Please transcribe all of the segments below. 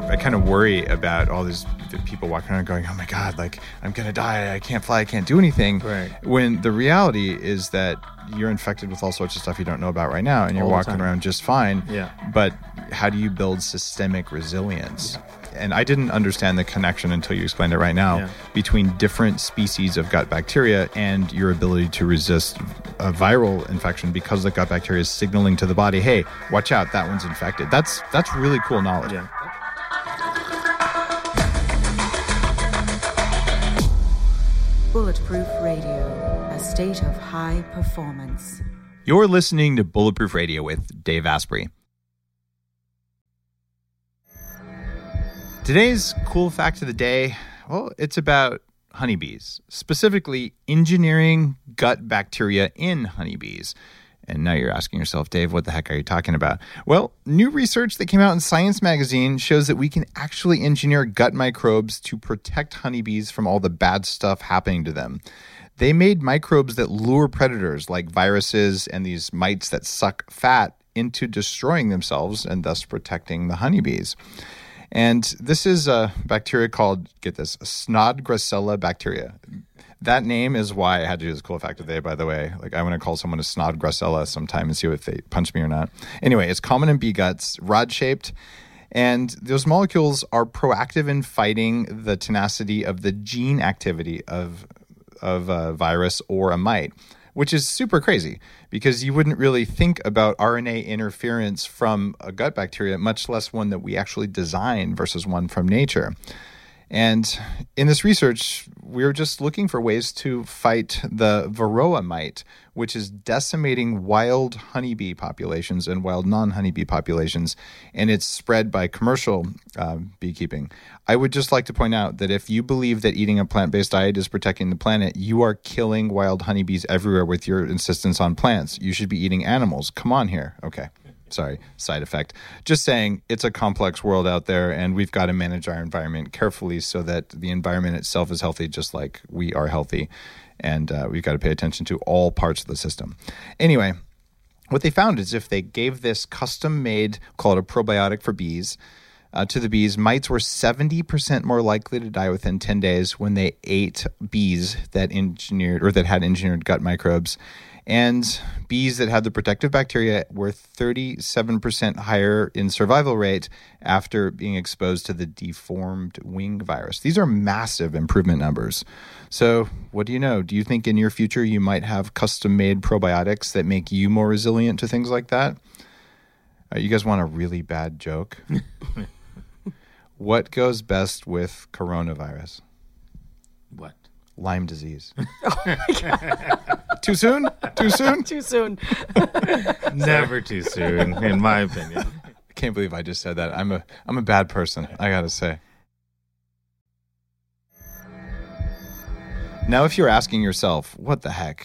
I kind of worry about all the people walking around going, oh my God, like I'm going to die. I can't fly. I can't do anything. Right. When the reality is that you're infected with all sorts of stuff you don't know about right now, and you're walking around just fine. Yeah. But how do you build systemic resilience? Yeah. And I didn't understand the connection until you explained it right now between different species of gut bacteria and your ability to resist a viral infection because the gut bacteria is signaling to the body, hey, watch out, that one's infected. That's really cool knowledge. Yeah. Bulletproof Radio, a state of high performance. You're listening to Bulletproof Radio with Dave Asprey. Today's cool fact of the day, well, it's about honeybees, specifically engineering gut bacteria in honeybees. And now you're asking yourself, Dave, what the heck are you talking about? Well, new research that came out in Science magazine shows that we can actually engineer gut microbes to protect honeybees from all the bad stuff happening to them. They made microbes that lure predators like viruses and these mites that suck fat into destroying themselves and thus protecting the honeybees. And this is a bacteria called, get this, Snodgrassella bacteria. That name is why I had to do this cool fact of the day, by the way. Like, I want to call someone a Snodgrassella sometime and see if they punch me or not. Anyway, it's common in bee guts, rod-shaped, and those molecules are proactive in fighting the tenacity of the gene activity of a virus or a mite, which is super crazy because you wouldn't really think about RNA interference from a gut bacteria, much less one that we actually design versus one from nature. And in this research, we were just looking for ways to fight the Varroa mite, which is decimating wild honeybee populations and wild non-honeybee populations, and it's spread by commercial beekeeping. I would just like to point out that if you believe that eating a plant-based diet is protecting the planet, you are killing wild honeybees everywhere with your insistence on plants. You should be eating animals. Come on here. Okay. Sorry, side effect. Just saying, it's a complex world out there, and we've got to manage our environment carefully so that the environment itself is healthy, just like we are healthy. And we've got to pay attention to all parts of the system. Anyway, what they found is if they gave this custom-made, called a probiotic for bees, to the bees, mites were 70% more likely to die within 10 days when they ate bees that had engineered gut microbes. And bees that had the protective bacteria were 37% higher in survival rate after being exposed to the deformed wing virus. These are massive improvement numbers. So what do you know? Do you think in your future you might have custom-made probiotics that make you more resilient to things like that? You guys want a really bad joke? What goes best with coronavirus? What? Lyme disease. Oh my God. Too soon? Too soon? Too soon. Never too soon, in my opinion. I can't believe I just said that. I'm a bad person, I gotta say. Now, if you're asking yourself, what the heck?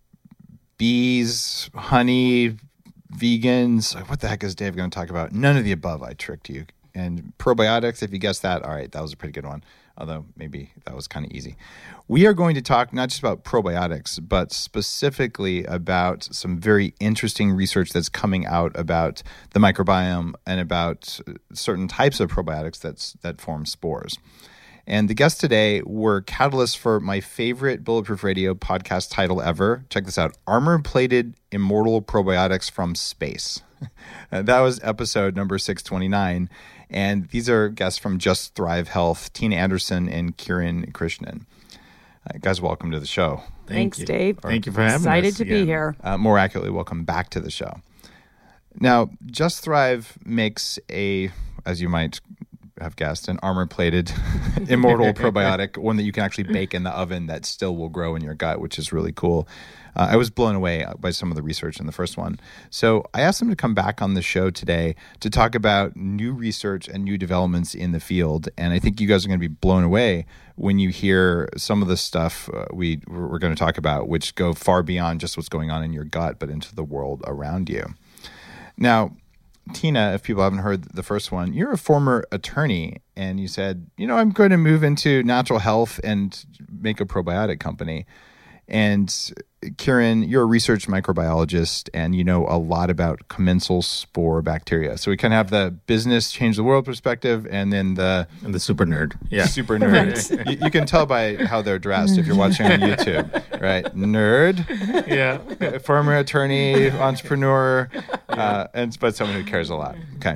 Bees, honey, vegans, what the heck is Dave going to talk about? None of the above. I tricked you. And probiotics, if you guessed that, all right, that was a pretty good one. Although maybe that was kind of easy. We are going to talk not just about probiotics, but specifically about some very interesting research that's coming out about the microbiome and about certain types of probiotics that form spores. And the guests today were catalysts for my favorite Bulletproof Radio podcast title ever. Check this out, Armor-Plated Immortal Probiotics from Space. That was episode number 629. And these are guests from Just Thrive Health, Tina Anderson and Kiran Krishnan. Guys, welcome to the show. Thanks, Dave. Thank you for having us. Excited to be here. More accurately, welcome back to the show. Now, Just Thrive makes as you might have guessed, an armor-plated immortal probiotic, one that you can actually bake in the oven that still will grow in your gut, which is really cool. I was blown away by some of the research in the first one. So I asked them to come back on the show today to talk about new research and new developments in the field. And I think you guys are going to be blown away when you hear some of the stuff we're going to talk about, which go far beyond just what's going on in your gut, but into the world around you. Now, Tina, if people haven't heard the first one, you're a former attorney, and you said, I'm going to move into natural health and make a probiotic company. And Kieran, you're a research microbiologist, and you know a lot about commensal spore bacteria. So we kind of have the business change the world perspective, and then the super nerd. Yeah. super nerd. You can tell by how they're dressed if you're watching on YouTube, right? Nerd, Yeah. former attorney, entrepreneur, but someone who cares a lot. Okay.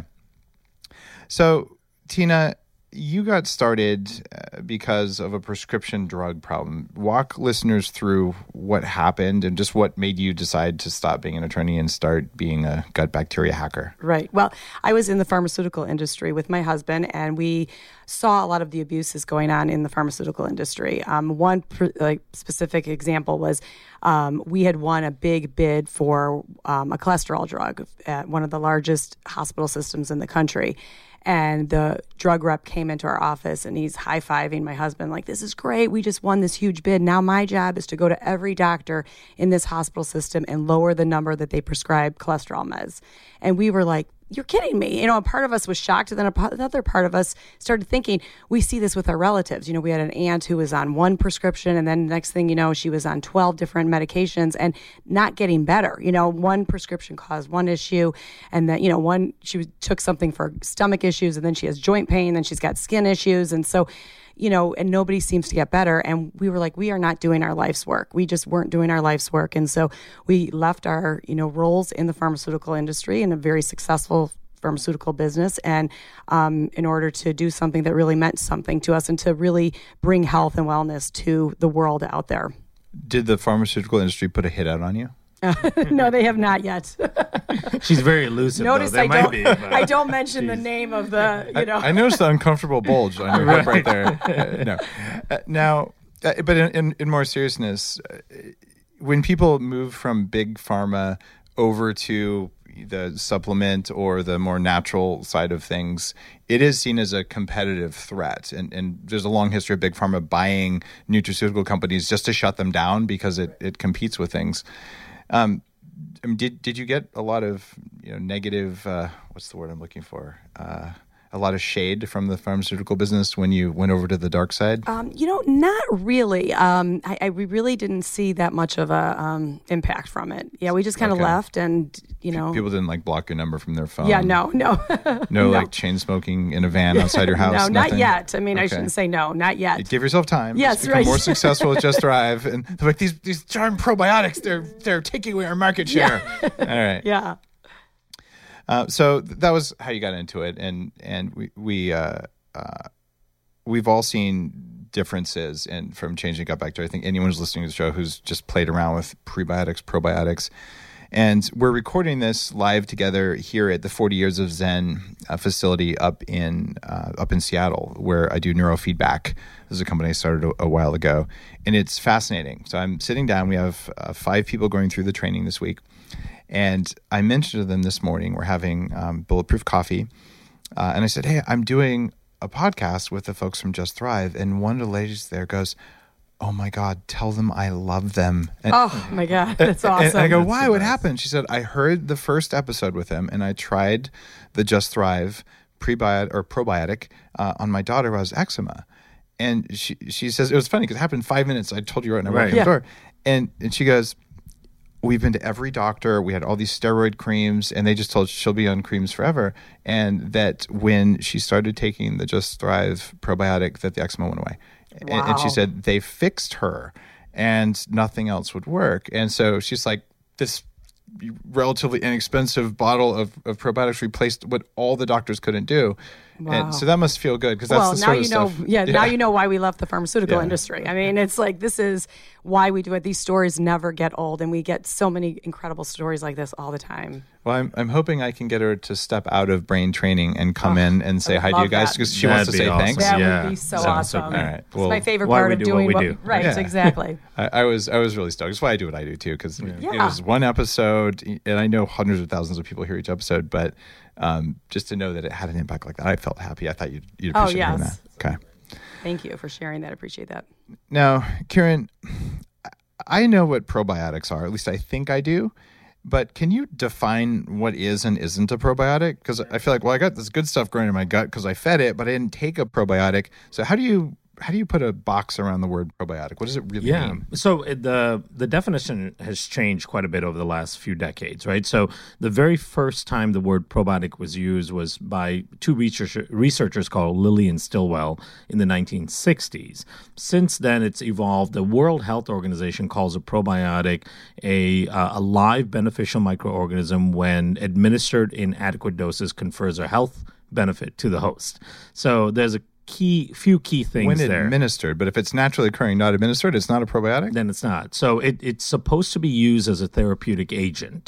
So, Tina, you got started because of a prescription drug problem. Walk listeners through what happened and just what made you decide to stop being an attorney and start being a gut bacteria hacker. Right. Well, I was in the pharmaceutical industry with my husband, and we saw a lot of the abuses going on in the pharmaceutical industry. One specific example was we had won a big bid for a cholesterol drug at one of the largest hospital systems in the country. And the drug rep came into our office, and he's high-fiving my husband like, this is great. We just won this huge bid. Now my job is to go to every doctor in this hospital system and lower the number that they prescribe cholesterol meds. And we were like, you're kidding me. You know, a part of us was shocked. And then another part of us started thinking, we see this with our relatives. You know, we had an aunt who was on one prescription, and then next thing you know, she was on 12 different medications and not getting better. You know, one prescription caused one issue, and then, you know, she took something for stomach issues, and then she has joint pain, then she's got skin issues. And so, you know, and nobody seems to get better. And we were like, we are not doing our life's work. We just weren't doing our life's work. And so we left our, you know, roles in the pharmaceutical industry in a very successful pharmaceutical business, and in order to do something that really meant something to us and to really bring health and wellness to the world out there. Did the pharmaceutical industry put a hit out on you? No, they have not yet. She's very elusive. Notice though. I don't mention the name of the, you know. I noticed the uncomfortable bulge on your lip right there. No. But in more seriousness, when people move from big pharma over to the supplement or the more natural side of things, it is seen as a competitive threat. And there's a long history of big pharma buying nutraceutical companies just to shut them down because it competes with things. I mean, did you get a lot of negative? What's the word I'm looking for? A lot of shade from the pharmaceutical business when you went over to the dark side? Not really. We really didn't see that much of a impact from it. Yeah, we just kind of left, and people didn't like block your number from their phone. Yeah, no, no, like chain smoking in a van outside your house. No, nothing? Not yet. I mean, I shouldn't say no, not yet. Give yourself time. Yes, Just become right. more successful with Just Thrive, and they're like these darn probiotics. They're taking away our market share. Yeah. All right. Yeah. So that was how you got into it, and we've all seen differences from changing gut bacteria. I think anyone who's listening to the show who's just played around with prebiotics, probiotics, and we're recording this live together here at the 40 Years of Zen facility up in Seattle, where I do neurofeedback. This is a company I started a while ago, and it's fascinating. So I'm sitting down. We have 5 people going through the training this week. And I mentioned to them this morning, we're having Bulletproof Coffee. And I said, hey, I'm doing a podcast with the folks from Just Thrive. And one of the ladies there goes, oh my God, tell them I love them. And, oh my God, that's awesome. And I go, why? What happened? She said, I heard the first episode with them and I tried the Just Thrive probiotic on my daughter who has eczema. And she says, it was funny because it happened in 5 minutes. I told you right when I walked in the door. And she goes, we've been to every doctor. We had all these steroid creams, and they just told she'll be on creams forever. And that when she started taking the Just Thrive probiotic, that the eczema went away. Wow. And she said they fixed her, and nothing else would work. And so she's like, this relatively inexpensive bottle of probiotics replaced what all the doctors couldn't do. Wow. And so that must feel good because that's the sort of stuff. Now you know why we left the pharmaceutical industry. I mean, it's like, this is why we do it. These stories never get old, and we get so many incredible stories like this all the time. Well, I'm hoping I can get her to step out of brain training and come in and say hi to you guys because she wants to say awesome. thanks. That would be so awesome. All right. Well, it's my favorite part of doing what we do. Right, exactly. I was really stoked. That's why I do what I do too, because it was one episode, and I know hundreds of thousands of people hear each episode, but just to know that it had an impact like that, I felt happy. I thought you'd appreciate hearing that. Okay. Thank you for sharing that. I appreciate that. Now, Kieran, I know what probiotics are. At least I think I do. But can you define what is and isn't a probiotic? Because I feel like, well, I got this good stuff growing in my gut because I fed it, but I didn't take a probiotic. So how do you put a box around the word probiotic? What does it really mean? So the definition has changed quite a bit over the last few decades, right? So the very first time the word probiotic was used was by two researchers called Lilly and Stilwell in the 1960s. Since then, it's evolved. The World Health Organization calls a probiotic a live beneficial microorganism when administered in adequate doses confers a health benefit to the host. So there's a few key things when there. Administered, but if it's naturally occurring, not administered, it's not a probiotic? Then it's not. So it's supposed to be used as a therapeutic agent,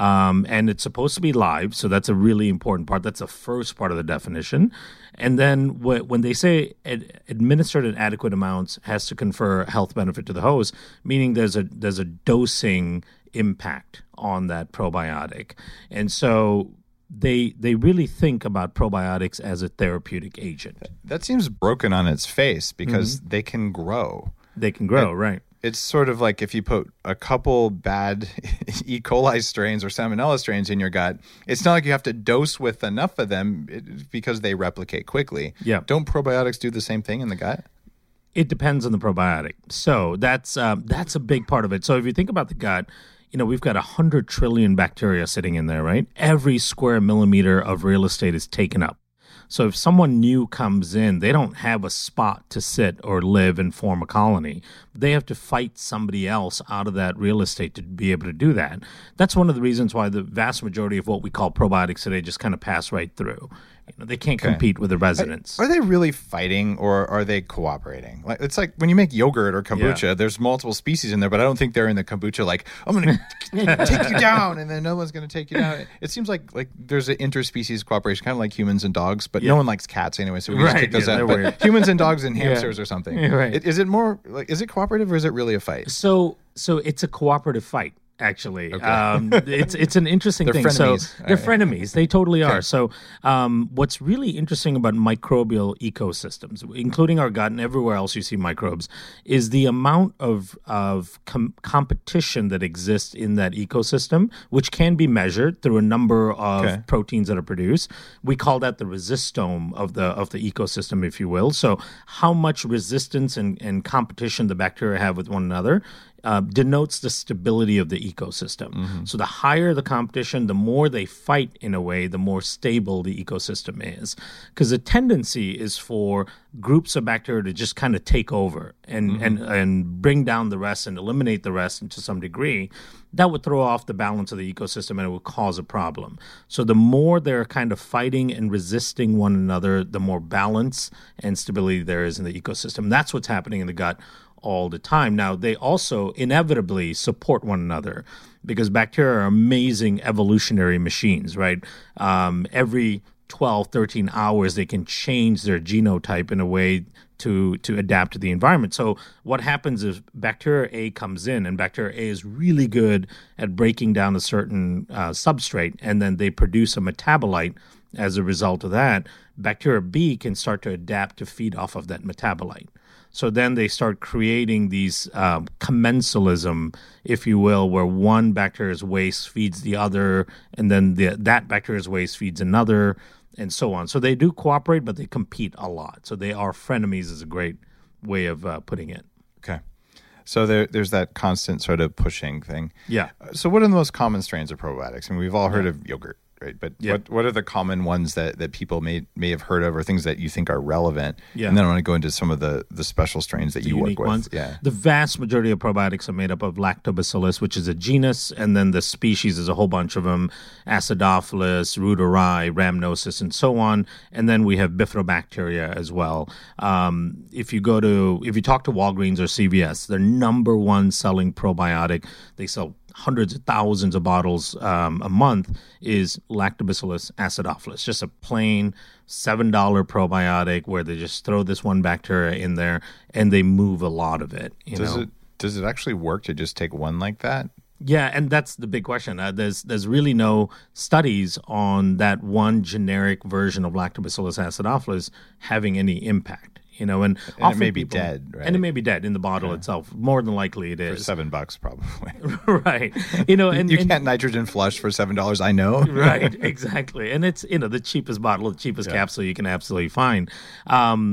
and it's supposed to be live, so that's a really important part. That's the first part of the definition. And then when they say administered in adequate amounts has to confer health benefit to the host, meaning there's a dosing impact on that probiotic. And so they really think about probiotics as a therapeutic agent. That seems broken on its face because they can grow. They can grow, right. It's sort of like if you put a couple bad E. coli strains or salmonella strains in your gut, it's not like you have to dose with enough of them because they replicate quickly. Yeah. Don't probiotics do the same thing in the gut? It depends on the probiotic. So that's a big part of it. So if you think about the gut, we've got 100 trillion bacteria sitting in there, right? Every square millimeter of real estate is taken up. So if someone new comes in, they don't have a spot to sit or live and form a colony. They have to fight somebody else out of that real estate to be able to do that. That's one of the reasons why the vast majority of what we call probiotics today just kind of pass right through. They can't compete with the residents. Are they really fighting or are they cooperating? It's like when you make yogurt or kombucha, there's multiple species in there, but I don't think they're in the kombucha like, I'm going to take you down, and then no one's going to take you down. It seems like there's an interspecies cooperation, kind of like humans and dogs, but no one likes cats anyway, so we just kick those out. But humans and dogs and hamsters or something. Right. Is it more like, is it cooperative or is it really a fight? So it's a cooperative fight. Actually, it's an interesting thing. Frenemies. So they're frenemies. They totally are. So what's really interesting about microbial ecosystems, including our gut and everywhere else you see microbes, is the amount of competition that exists in that ecosystem, which can be measured through a number of proteins that are produced. We call that the resistome of the ecosystem, if you will. So how much resistance and competition the bacteria have with one another denotes the stability of the ecosystem. So the higher the competition, the more they fight in a way, the more stable the ecosystem is. Because the tendency is for groups of bacteria to just kind of take over and bring down the rest and eliminate the rest to some degree. That would throw off the balance of the ecosystem and it would cause a problem. So the more they're kind of fighting and resisting one another, the more balance and stability there is in the ecosystem. That's what's happening in the gut all the time. Now, they also inevitably support one another because bacteria are amazing evolutionary machines, right? Every 12, 13 hours, they can change their genotype in a way to adapt to the environment. So what happens is bacteria A comes in, and bacteria A is really good at breaking down a certain substrate, and then they produce a metabolite as a result of that. Bacteria B can start to adapt to feed off of that metabolite. So then they start creating these commensalism, if you will, where one bacteria's waste feeds the other, and then that bacteria's waste feeds another, and so on. So they do cooperate, but they compete a lot. So they are frenemies is a great way of putting it. Okay. So there's that constant sort of pushing thing. Yeah. So what are the most common strains of probiotics? I mean, we've all heard of yogurt, right? But what are the common ones that people may have heard of, or things that you think are relevant? Yeah. And then I want to go into some of the special strains that you work with. Ones. Yeah. The vast majority of probiotics are made up of Lactobacillus, which is a genus, and then the species is a whole bunch of them: Acidophilus, Reuteri, Rhamnosus, and so on. And then we have Bifidobacteria as well. If you talk to Walgreens or CVS, their number one selling probiotic, they sell hundreds of thousands of bottles a month, is Lactobacillus acidophilus. Just a plain $7 probiotic where they just throw this one bacteria in there and they move a lot of it. Does it actually work to just take one like that? Yeah, and that's the big question. There's really no studies on that one generic version of Lactobacillus acidophilus having any impact. And it may be dead, right? And it may be dead in the bottle itself. More than likely it is. For $7 probably. Right. And you can't nitrogen flush for $7, I know. Right, exactly. And it's, the cheapest bottle, the cheapest capsule you can absolutely find.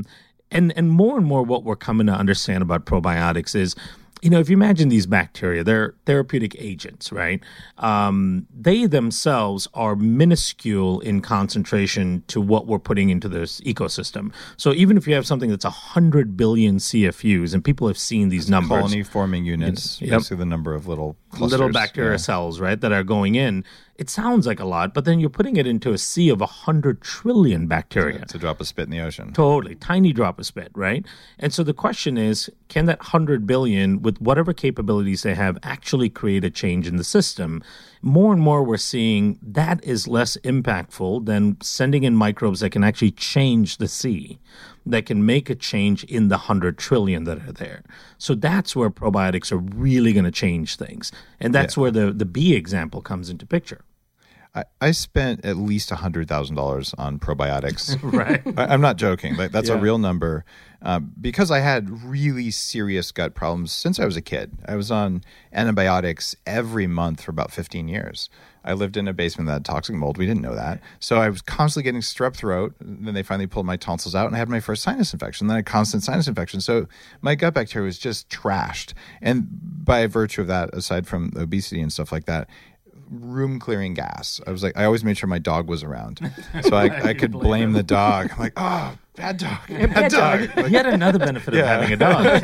And more what we're coming to understand about probiotics is, if you imagine these bacteria, they're therapeutic agents, right? They themselves are minuscule in concentration to what we're putting into this ecosystem. So even if you have something that's 100 billion CFUs, and people have seen these numbers. Colony-forming units, basically the number of little clusters. Little bacteria cells, right, that are going in. It sounds like a lot, but then you're putting it into a sea of 100 trillion bacteria. It's a drop of spit in the ocean. Totally. Tiny drop of spit, right? And so the question is, can that 100 billion, with whatever capabilities they have, actually create a change in the system? More and more we're seeing that is less impactful than sending in microbes that can actually change the sea, that can make a change in the 100 trillion that are there. So that's where probiotics are really going to change things. And that's where the bee example comes into picture. I spent at least $100,000 on probiotics. Right. I'm not joking. That's a real number. Because I had really serious gut problems since I was a kid. I was on antibiotics every month for about 15 years. I lived in a basement that had toxic mold. We didn't know that. So I was constantly getting strep throat. Then they finally pulled my tonsils out and I had my first sinus infection. Then a constant sinus infection. So my gut bacteria was just trashed. And by virtue of that, aside from obesity and stuff like that, room clearing gas. I always made sure my dog was around. So I could blame the dog. I'm like, oh, bad dog. Bad dog. Like, yet another benefit of having a dog.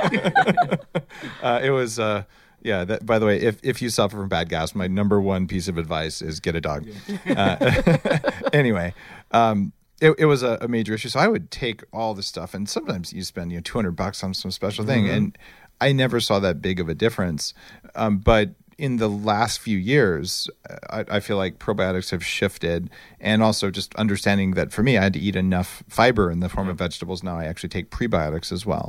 It was... by the way, if you suffer from bad gas, my number one piece of advice is get a dog. Anyway, it was a major issue. So I would take all this stuff, and sometimes you spend $200 on some special thing, and I never saw that big of a difference. But in the last few years, I feel like probiotics have shifted, and also just understanding that for me, I had to eat enough fiber in the form of vegetables. Now I actually take prebiotics as well,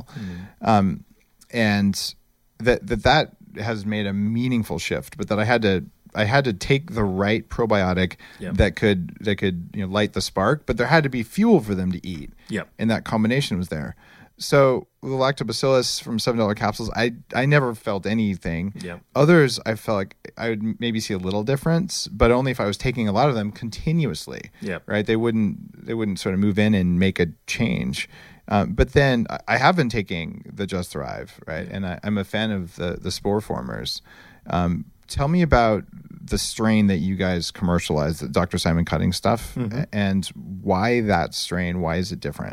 and that has made a meaningful shift. But that I had to take the right probiotic that could light the spark, but there had to be fuel for them to eat. And that combination was there. So the lactobacillus from $7 capsules, I never felt anything. Others, I felt like I would maybe see a little difference, but only if I was taking a lot of them continuously. Right? They wouldn't sort of move in and make a change. But then I have been taking the Just Thrive, right? And I'm a fan of the spore formers. Tell me about the strain that you guys commercialized, the Dr. Simon Cutting stuff, and why that strain. Why is it different?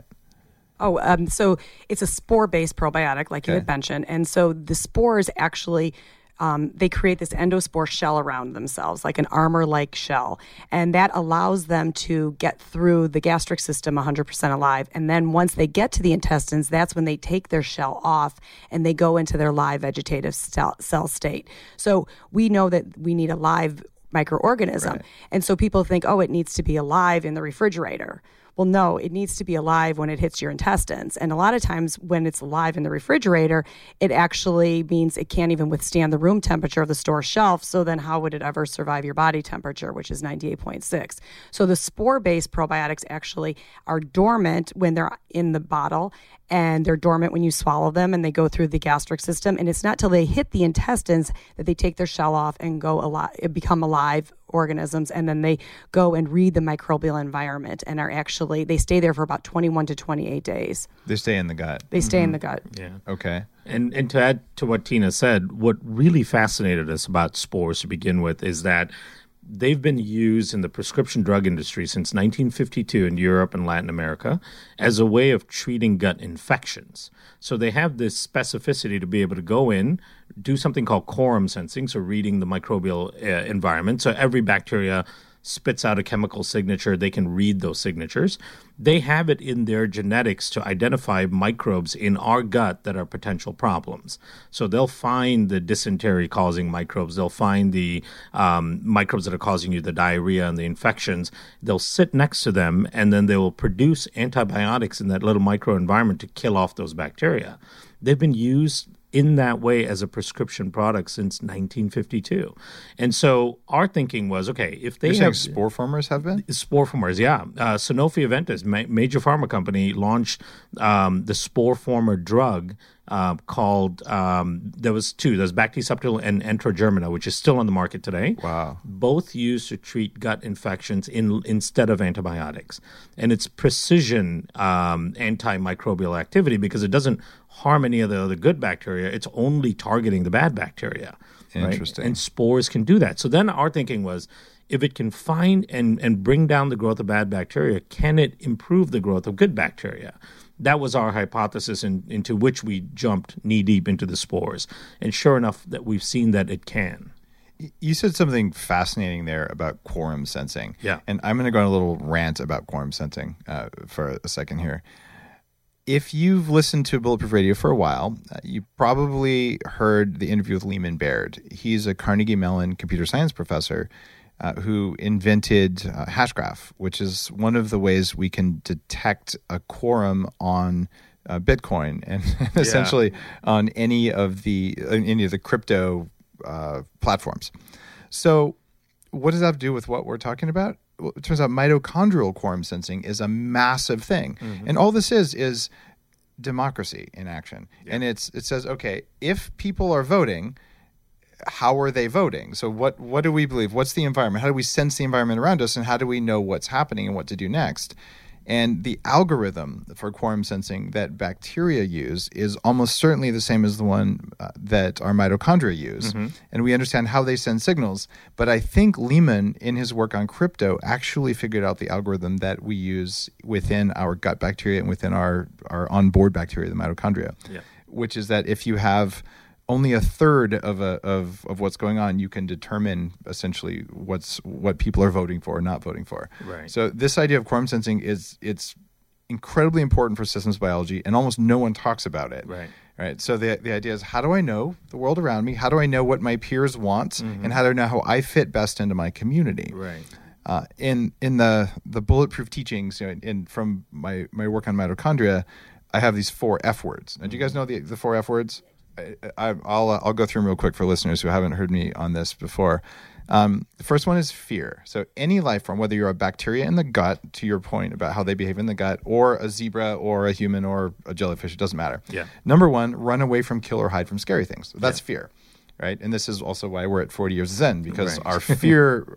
So it's a spore-based probiotic, like you had mentioned. And so the spores actually, they create this endospore shell around themselves, like an armor-like shell. And that allows them to get through the gastric system 100% alive. And then once they get to the intestines, that's when they take their shell off and they go into their live vegetative cell state. So we know that we need a live microorganism. Right. And so people think, it needs to be alive in the refrigerator. Well, no, it needs to be alive when it hits your intestines. And a lot of times when it's alive in the refrigerator, it actually means it can't even withstand the room temperature of the store shelf. So then how would it ever survive your body temperature, which is 98.6? So the spore-based probiotics actually are dormant when they're in the bottle, and they're dormant when you swallow them, and they go through the gastric system. And it's not till they hit the intestines that they take their shell off and become alive organisms, and then they go and read the microbial environment and they stay there for about 21 to 28 days. They stay in the gut. They stay in the gut. Yeah. Okay. And to add to what Tina said, what really fascinated us about spores to begin with is that they've been used in the prescription drug industry since 1952 in Europe and Latin America as a way of treating gut infections. So they have this specificity to be able to go in, do something called quorum sensing, so reading the microbial environment. So every bacteria spits out a chemical signature. They can read those signatures. They have it in their genetics to identify microbes in our gut that are potential problems. So they'll find the dysentery-causing microbes. They'll find the microbes that are causing you the diarrhea and the infections. They'll sit next to them, and then they will produce antibiotics in that little microenvironment to kill off those bacteria. They've been used in that way as a prescription product since 1952. And so our thinking was, okay, if they You're have saying spore formers have been? spore formers, yeah. Sanofi Aventis, major pharma company, launched the spore former drug called, there was two. There's Bactisubtil and Enterogermina, which is still on the market today. Wow. Both used to treat gut infections instead of antibiotics. And it's precision antimicrobial activity because it doesn't harm any of the other good bacteria. It's only targeting the bad bacteria. Interesting. Right? And spores can do that. So then our thinking was, if it can find and bring down the growth of bad bacteria, can it improve the growth of good bacteria? That was our hypothesis into which we jumped knee-deep into the spores. And sure enough, that we've seen that it can. You said something fascinating there about quorum sensing. Yeah. And I'm going to go on a little rant about quorum sensing for a second here. If you've listened to Bulletproof Radio for a while, you probably heard the interview with Lehman Baird. He's a Carnegie Mellon computer science professor who invented Hashgraph, which is one of the ways we can detect a quorum on Bitcoin and essentially on any of the crypto platforms. So what does that have to do with what we're talking about? Well, it turns out mitochondrial quorum sensing is a massive thing. Mm-hmm. And all this is democracy in action. Yeah. And it says, okay, if people are voting, how are they voting? So what do we believe? What's the environment? How do we sense the environment around us? And how do we know what's happening and what to do next? And the algorithm for quorum sensing that bacteria use is almost certainly the same as the one that our mitochondria use. Mm-hmm. And we understand how they send signals. But I think Lehman, in his work on crypto, actually figured out the algorithm that we use within our gut bacteria and within our onboard bacteria, the mitochondria, which is that if you have only a third of what's going on, you can determine essentially what people are voting for or not voting for. Right. So this idea of quorum sensing it's incredibly important for systems biology, and almost no one talks about it. Right. So the idea is, how do I know the world around me? How do I know what my peers want? Mm-hmm. And how do I know how I fit best into my community? Right. In the bulletproof teachings, from my work on mitochondria, I have these 4 F words. Now, do you guys know the 4 F words? I'll go through them real quick for listeners who haven't heard me on this before. The first one is fear. So any life form, whether you're a bacteria in the gut, to your point about how they behave in the gut, or a zebra or a human or a jellyfish, it doesn't matter. Yeah. Number 1, run away from, kill, or hide from scary things. So that's fear, right? And this is also why we're at 40 years of Zen, because our fear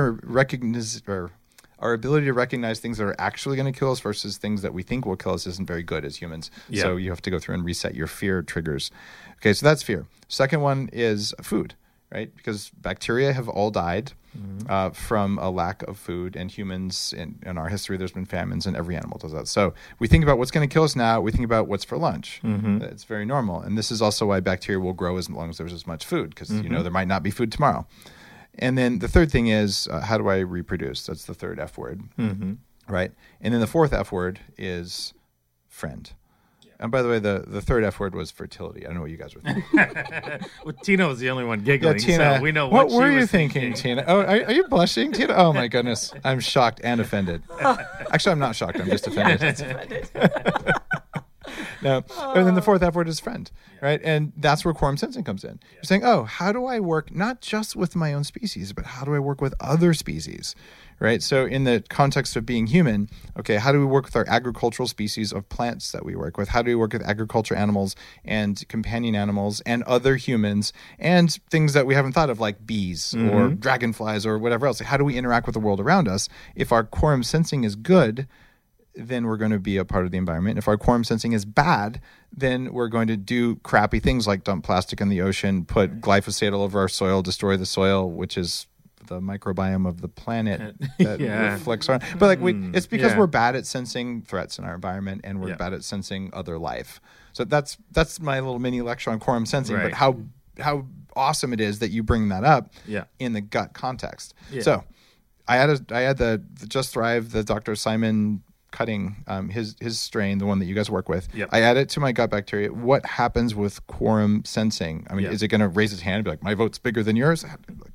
our ability to recognize things that are actually going to kill us versus things that we think will kill us isn't very good as humans. Yeah. So you have to go through and reset your fear triggers. Okay, so that's fear. Second one is food, right? Because bacteria have all died from a lack of food, and humans, in our history, there's been famines, and every animal does that. So we think about what's going to kill us now. We think about what's for lunch. Mm-hmm. It's very normal. And this is also why bacteria will grow as long as there's as much food, because there might not be food tomorrow. And then the third thing is, how do I reproduce? That's the third F word, right? And then the fourth F word is friend. Yeah. And by the way, the third F word was fertility. I don't know what you guys were thinking. Well, Tina was the only one giggling, Tina, so we know what were you thinking, Tina? Oh, are you blushing, Tina? Oh, my goodness. I'm shocked and offended. Actually, I'm not shocked. I'm just offended. No. And then the fourth F word is friend, right? And that's where quorum sensing comes in. You're saying, how do I work not just with my own species, but how do I work with other species, right? So in the context of being human, okay, how do we work with our agricultural species of plants that we work with? How do we work with agriculture animals and companion animals and other humans and things that we haven't thought of, like bees or dragonflies or whatever else? How do we interact with the world around us? If our quorum sensing is good, then we're going to be a part of the environment. If our quorum sensing is bad, then we're going to do crappy things like dump plastic in the ocean, put glyphosate all over our soil, destroy the soil, which is the microbiome of the planet that reflects on. But it's because we're bad at sensing threats in our environment, and we're bad at sensing other life. So that's my little mini lecture on quorum sensing. But how awesome it is that you bring that up in the gut context. Yeah. So I had the Just Thrive, the Dr. Simon Cutting, his strain, the one that you guys work with. Yep. I add it to my gut bacteria. What happens with quorum sensing? I mean, is it going to raise its hand and be like, my vote's bigger than yours?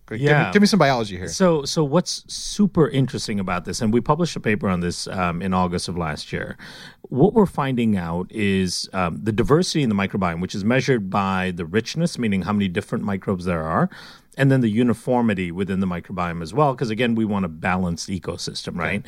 Give me some biology here. So what's super interesting about this, and we published a paper on this in August of last year. What we're finding out is the diversity in the microbiome, which is measured by the richness, meaning how many different microbes there are, and then the uniformity within the microbiome as well, because again, we want a balanced ecosystem, right?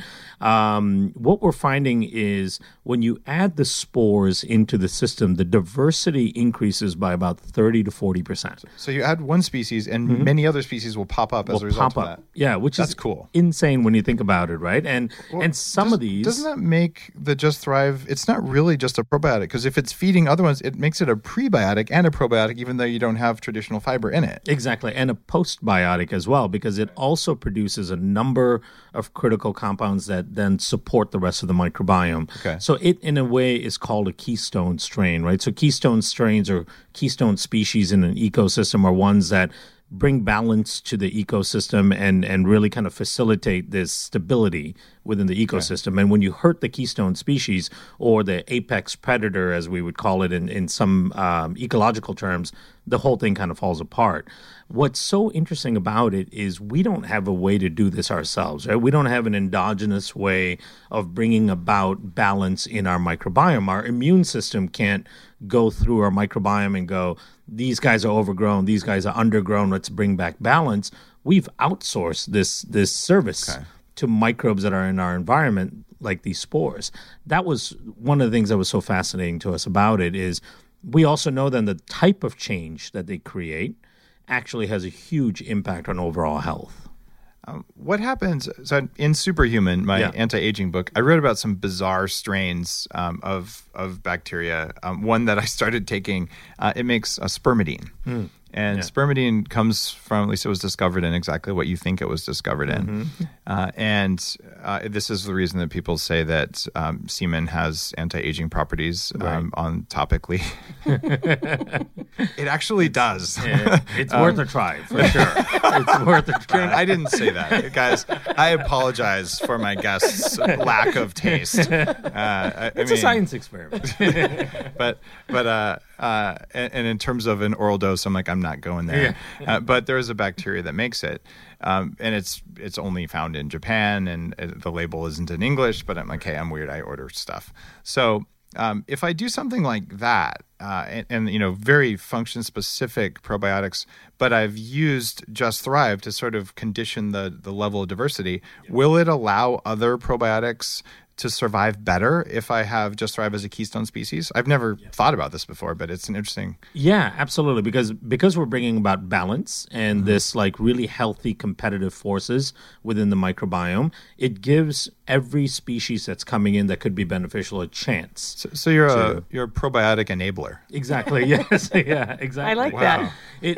What we're finding is when you add the spores into the system, the diversity increases by about 30 to 40%. So you add one species, and many other species will pop up as a result of that. Yeah, which That's is cool. Insane when you think about it, right? And some of these doesn't that make the Just Thrive? It's not really just a probiotic, because if it's feeding other ones, it makes it a prebiotic and a probiotic, even though you don't have traditional fiber in it. Exactly, and a postbiotic as well, because it also produces a number of critical compounds that then support the rest of the microbiome. Okay. So it, in a way, is called a keystone strain, right? So keystone strains or keystone species in an ecosystem are ones that bring balance to the ecosystem and really kind of facilitate this stability within the ecosystem. And when you hurt the keystone species, or the apex predator, as we would call it in some ecological terms, the whole thing kind of falls apart. What's so interesting about it is we don't have a way to do this ourselves, right? We don't have an endogenous way of bringing about balance in our microbiome. Our immune system can't go through our microbiome and go, these guys are overgrown, these guys are undergrown, let's bring back balance. We've outsourced this service to microbes that are in our environment, like these spores. That was one of the things that was so fascinating to us about it. Is we also know then the type of change that they create actually has a huge impact on overall health. What happens? So in Superhuman, my anti-aging book, I wrote about some bizarre strains of bacteria. One that I started taking, it makes a spermidine. And spermidine comes from, at least it was discovered in exactly what you think it was discovered in. And this is the reason that people say that semen has anti-aging properties on topically. It actually does. It's worth a try, for sure. It's worth a try. Karen, I didn't say that. Guys, I apologize for my guest's lack of taste. It's a science experiment. And in terms of an oral dose, I'm like, I'm not going there. But there is a bacteria that makes it, and it's only found in Japan, and the label isn't in English. But I'm like, hey, I'm weird. I order stuff. So if I do something like that, and very function specific probiotics, but I've used Just Thrive to sort of condition the level of diversity, will it allow other probiotics to survive better if I have Just Thrive as a keystone species? I've never thought about this before, but it's an interesting... Yeah, absolutely. Because we're bringing about balance and this like really healthy competitive forces within the microbiome, it gives every species that's coming in that could be beneficial a chance. So you're a probiotic enabler. Exactly. Yes. Yeah. Exactly. I like that.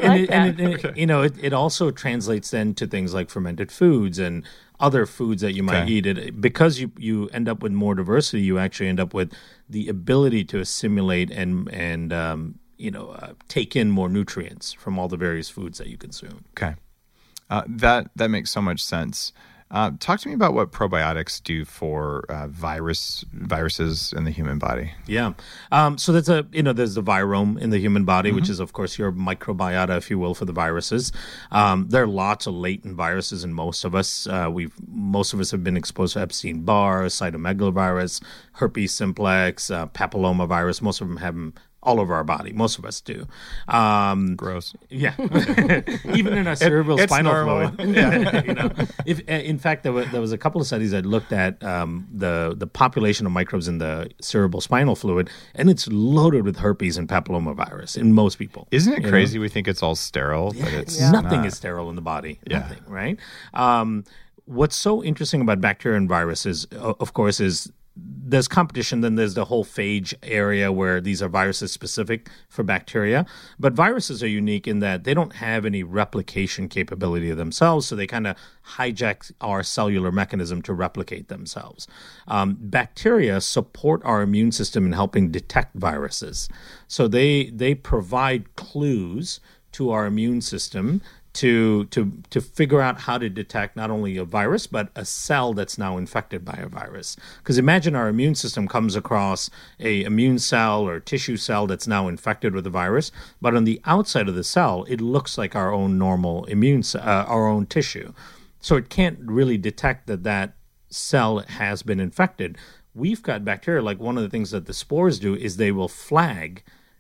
It also translates then to things like fermented foods and other foods that you might eat. Because you end up with more diversity, you actually end up with the ability to assimilate and take in more nutrients from all the various foods that you consume. Okay. That makes so much sense. Talk to me about what probiotics do for viruses in the human body. Yeah. So there's the virome in the human body, which is, of course, your microbiota, if you will, for the viruses. There are lots of latent viruses in most of us. Most of us have been exposed to Epstein-Barr, cytomegalovirus, herpes simplex, papillomavirus. Most of them have them all over our body. Most of us do. Gross. Yeah. Even in our cerebral spinal fluid. In fact, there was a couple of studies that looked at the population of microbes in the cerebral spinal fluid, and it's loaded with herpes and papillomavirus in most people. Isn't it crazy? We think it's all sterile, but it's nothing is sterile in the body. Nothing, right? What's so interesting about bacteria and viruses, of course, is there's competition, then there's the whole phage area where these are viruses specific for bacteria. But viruses are unique in that they don't have any replication capability of themselves, so they kind of hijack our cellular mechanism to replicate themselves. Bacteria support our immune system in helping detect viruses. So they provide clues to our immune system to figure out how to detect not only a virus but a cell that's now infected by a virus. Because imagine our immune system comes across a immune cell or tissue cell that's now infected with a virus, but on the outside of the cell it looks like our own normal our own tissue, so it can't really detect that cell has been infected. We've got bacteria, like one of the things that the spores do is they will flag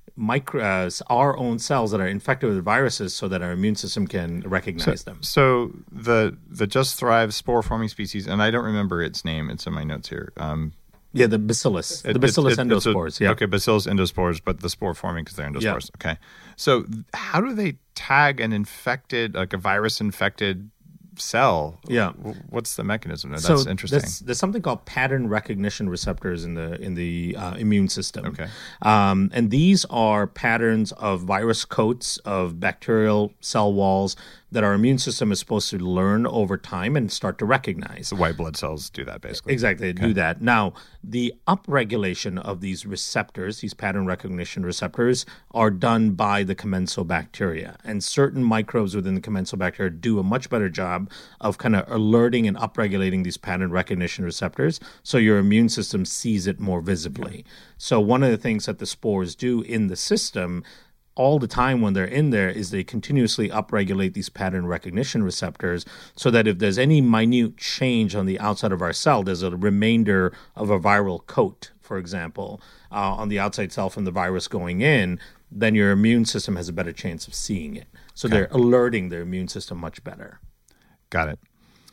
our own cells that are infected with viruses so that our immune system can recognize them. So the Just Thrive spore-forming species, and I don't remember its name. It's in my notes here. The bacillus. Bacillus endospores. Okay, Bacillus endospores, but the spore-forming because they're endospores. Yeah. Okay. So how do they tag an infected, like a virus-infected cell? Yeah. What's the mechanism? That's interesting. There's something called pattern recognition receptors in the immune system. Okay. And these are patterns of virus coats of bacterial cell walls that our immune system is supposed to learn over time and start to recognize. The white blood cells do that, basically. Exactly, they do that. Now, the upregulation of these receptors, these pattern recognition receptors, are done by the commensal bacteria. And certain microbes within the commensal bacteria do a much better job of kind of alerting and upregulating these pattern recognition receptors so your immune system sees it more visibly. So one of the things that the spores do in the system all the time when they're in there is they continuously upregulate these pattern recognition receptors so that if there's any minute change on the outside of our cell, there's a remainder of a viral coat, for example, on the outside cell from the virus going in, then your immune system has a better chance of seeing it. So they're alerting their immune system much better. Got it.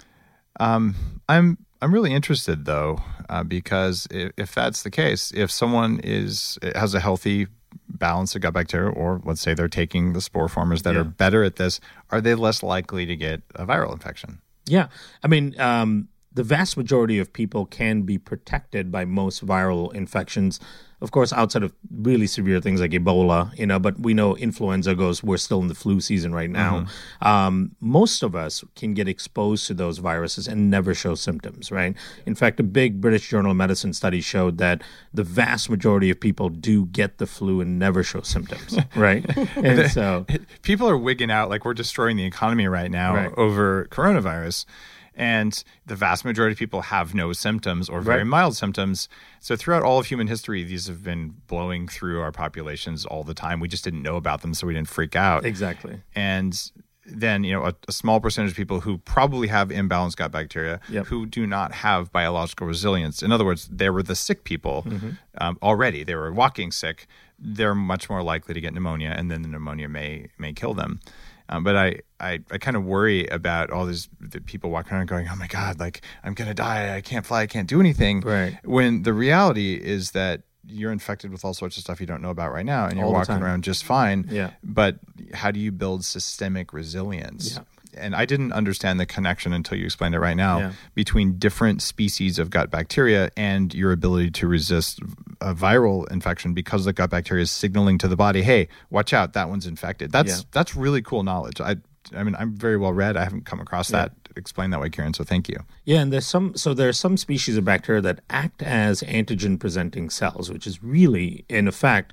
I'm really interested, though, because if that's the case, if someone has a healthy balance of gut bacteria, or let's say they're taking the spore formers that are better at this, are they less likely to get a viral infection? Yeah. I mean, the vast majority of people can be protected by most viral infections. Of course, outside of really severe things like Ebola, but we know influenza we're still in the flu season right now. Mm-hmm. Most of us can get exposed to those viruses and never show symptoms, right? In fact, a big British Journal of Medicine study showed that the vast majority of people do get the flu and never show symptoms, right? And so people are wigging out like we're destroying the economy right now over coronavirus. And the vast majority of people have no symptoms or very mild symptoms. So throughout all of human history, these have been blowing through our populations all the time. We just didn't know about them, so we didn't freak out. Exactly. And then, a small percentage of people who probably have imbalanced gut bacteria who do not have biological resilience. In other words, they were the sick people already. They were walking sick. They're much more likely to get pneumonia, and then the pneumonia may kill them. But I kind of worry about all the people walking around going, oh my God, like I'm going to die. I can't fly. I can't do anything. Right. When the reality is that you're infected with all sorts of stuff you don't know about right now and you're walking around just fine. Yeah. But how do you build systemic resilience? Yeah. And I didn't understand the connection until you explained it right now between different species of gut bacteria and your ability to resist a viral infection because the gut bacteria is signaling to the body, hey, watch out, that one's infected. That's really cool knowledge. I mean, I'm very well read. I haven't come across that explained that way, Kieran, so thank you. Yeah, and there are some species of bacteria that act as antigen-presenting cells, which is really, in effect,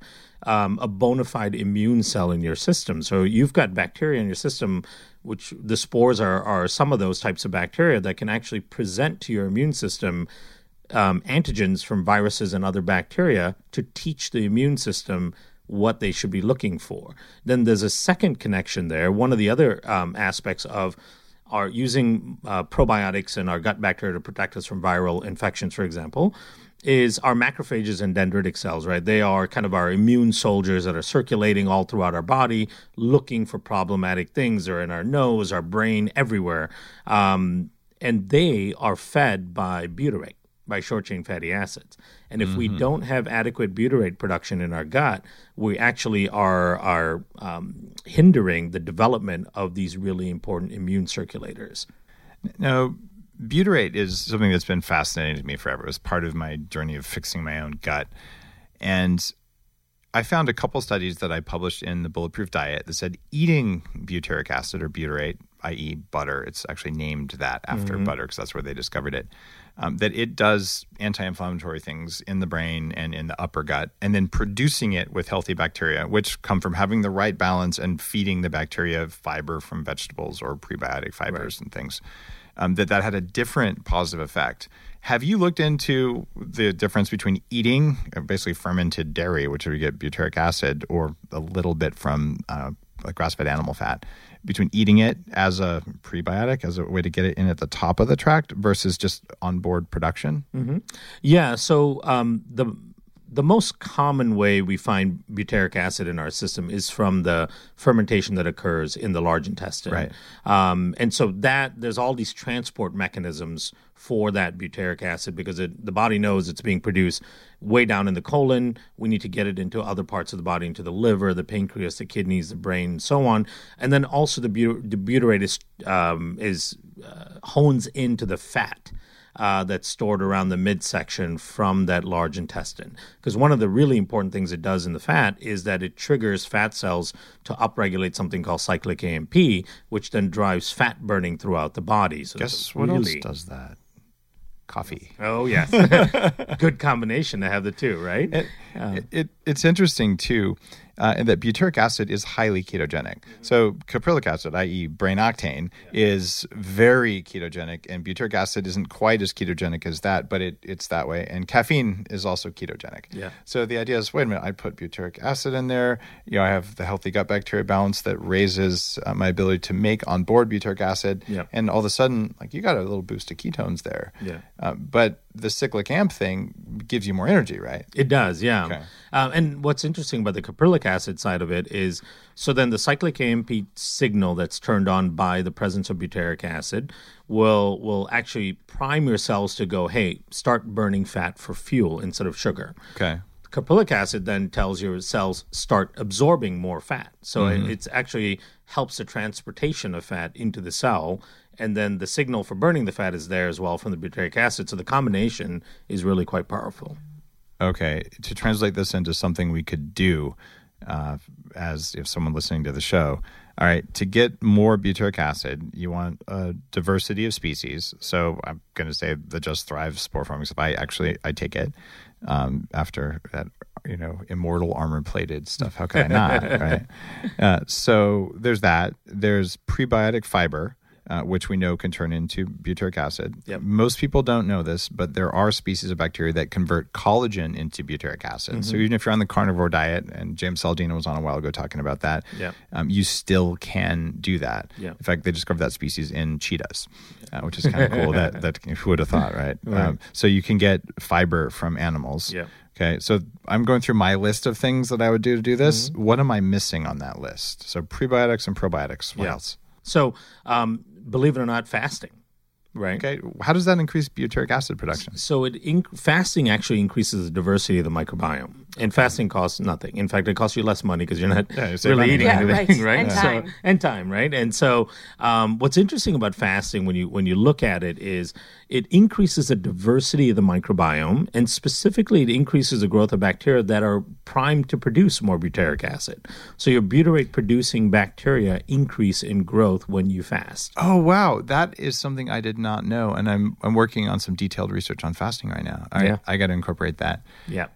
a bona fide immune cell in your system. So you've got bacteria in your system, which the spores are some of those types of bacteria that can actually present to your immune system antigens from viruses and other bacteria to teach the immune system what they should be looking for. Then there's a second connection there. One of the other aspects of our using probiotics in our gut bacteria to protect us from viral infections, for example, is our macrophages and dendritic cells, right? They are kind of our immune soldiers that are circulating all throughout our body, looking for problematic things. They're in our nose, our brain, everywhere. And they are fed by butyrate, by short-chain fatty acids. And if we don't have adequate butyrate production in our gut, we actually are hindering the development of these really important immune circulators. Now, butyrate is something that's been fascinating to me forever. It was part of my journey of fixing my own gut. And I found a couple studies that I published in the Bulletproof Diet that said eating butyric acid or butyrate, i.e. butter, it's actually named that after butter because that's where they discovered it, that it does anti-inflammatory things in the brain and in the upper gut, and then producing it with healthy bacteria, which come from having the right balance and feeding the bacteria fiber from vegetables or prebiotic fibers and things, that had a different positive effect. Have you looked into the difference between eating basically fermented dairy, which would get butyric acid, or a little bit from like grass-fed animal fat, between eating it as a prebiotic, as a way to get it in at the top of the tract, versus just onboard production? Mm-hmm. Yeah. So the most common way we find butyric acid in our system is from the fermentation that occurs in the large intestine. Right. And so there's all these transport mechanisms for that butyric acid, because the body knows it's being produced way down in the colon. We need to get it into other parts of the body, into the liver, the pancreas, the kidneys, the brain, and so on. And then also the butyrate hones into the fat that's stored around the midsection from that large intestine. Because one of the really important things it does in the fat is that it triggers fat cells to upregulate something called cyclic AMP, which then drives fat burning throughout the body. So guess what else does that? Coffee. Oh, yes. Good combination to have the two, right? It's interesting, too, that butyric acid is highly ketogenic. So caprylic acid, i.e. brain octane, is very ketogenic, and butyric acid isn't quite as ketogenic as that, but it's that way. And caffeine is also ketogenic. Yeah. So the idea is, wait a minute, I put butyric acid in there. I have the healthy gut bacteria balance that raises my ability to make onboard butyric acid. Yeah. And all of a sudden, you got a little boost of ketones there. Yeah. But the cyclic AMP thing gives you more energy, right? It does, yeah. Okay. And what's interesting about the caprylic acid side of it is, so then the cyclic AMP signal that's turned on by the presence of butyric acid will actually prime your cells to go, hey, start burning fat for fuel instead of sugar. Okay. Caprylic acid then tells your cells start absorbing more fat. So it's actually helps the transportation of fat into the cell. And then the signal for burning the fat is there as well from the butyric acid. So the combination is really quite powerful. Okay. To translate this into something we could do, as if someone listening to the show, all right, to get more butyric acid, you want a diversity of species. So I'm going to say the Just Thrive spore forming stuff. I take it after that, immortal armor-plated stuff. How can I not, right? So there's that. There's prebiotic fiber, which we know can turn into butyric acid. Yep. Most people don't know this, but there are species of bacteria that convert collagen into butyric acid. Mm-hmm. So even if you're on the carnivore diet, and James Saldina was on a while ago talking about that, Yep. You still can do that. Yep. In fact, they discovered that species in cheetahs, which is kind of cool. That who would have thought, right? Right. So you can get fiber from animals. Yep. Okay, so I'm going through my list of things that I would do to do this. Mm-hmm. What am I missing on that list? So prebiotics and probiotics. What else? So believe it or not, fasting, right? Okay, how does that increase butyric acid production? So fasting actually increases the diversity of the microbiome, and fasting costs nothing. In fact, it costs you less money because you're not you're really eating anything, right? And time. And time, right? And so, what's interesting about fasting when you look at it is it increases the diversity of the microbiome, and specifically, it increases the growth of bacteria that are primed to produce more butyric acid. So your butyrate-producing bacteria increase in growth when you fast. Oh wow, that is something I did not know, and I'm working on some detailed research on fasting right now. I got to incorporate that. Yeah.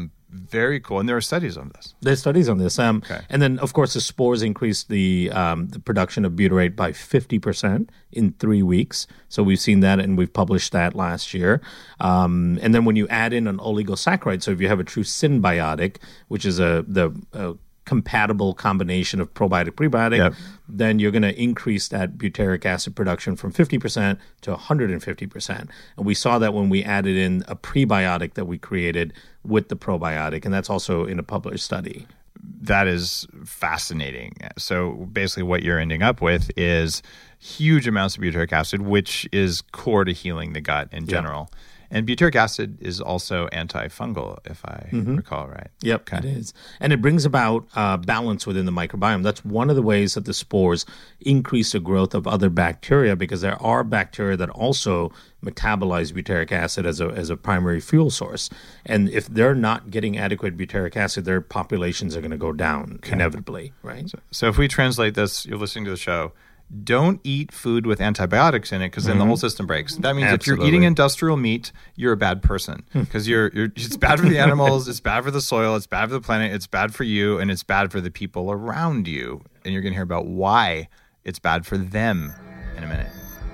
Very cool, and there are studies on this. There's studies on this, Okay. And then of course the spores increase the production of butyrate by 50% in 3 weeks. So we've seen that, and we've published that last year. And then when you add in an oligosaccharide, so if you have a true symbiotic, which is a compatible combination of probiotic prebiotic, Yep. then you're going to increase that butyric acid production from 50% to 150%. And we saw that when we added in a prebiotic that we created with the probiotic, and that's also in a published study. That is fascinating. So basically what you're ending up with is huge amounts of butyric acid, which is core to healing the gut in general. And butyric acid is also antifungal, if I recall right. Yep, it is. And it brings about balance within the microbiome. That's one of the ways that the spores increase the growth of other bacteria, because there are bacteria that also metabolize butyric acid as a primary fuel source. And if they're not getting adequate butyric acid, their populations are going to go down inevitably, right? So if we translate this, you're listening to the show, don't eat food with antibiotics in it because then the whole system breaks. That means if you're eating industrial meat, you're a bad person because it's bad for the animals, it's bad for the soil, it's bad for the planet, it's bad for you, and it's bad for the people around you. And you're going to hear about why it's bad for them in a minute.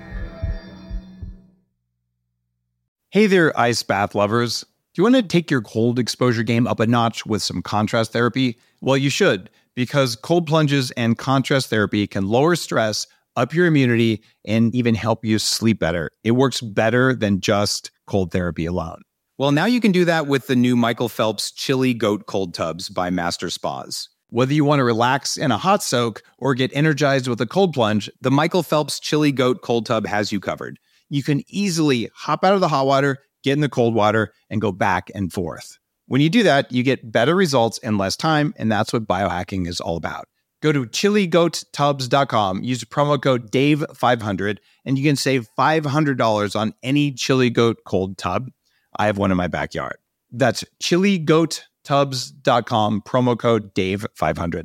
Hey there, ice bath lovers. Do you want to take your cold exposure game up a notch with some contrast therapy? Well, you should, because cold plunges and contrast therapy can lower stress, up your immunity, and even help you sleep better. It works better than just cold therapy alone. Well, now you can do that with the new Michael Phelps Chili Goat Cold Tubs by Master Spas. Whether you want to relax in a hot soak or get energized with a cold plunge, the Michael Phelps Chili Goat Cold Tub has you covered. You can easily hop out of the hot water, get in the cold water, and go back and forth. When you do that, you get better results in less time, and that's what biohacking is all about. Go to chiligoattubs.com, use promo code DAVE500, and you can save $500 on any Chili Goat cold tub. I have one in my backyard. That's chiligoattubs.com, promo code DAVE500.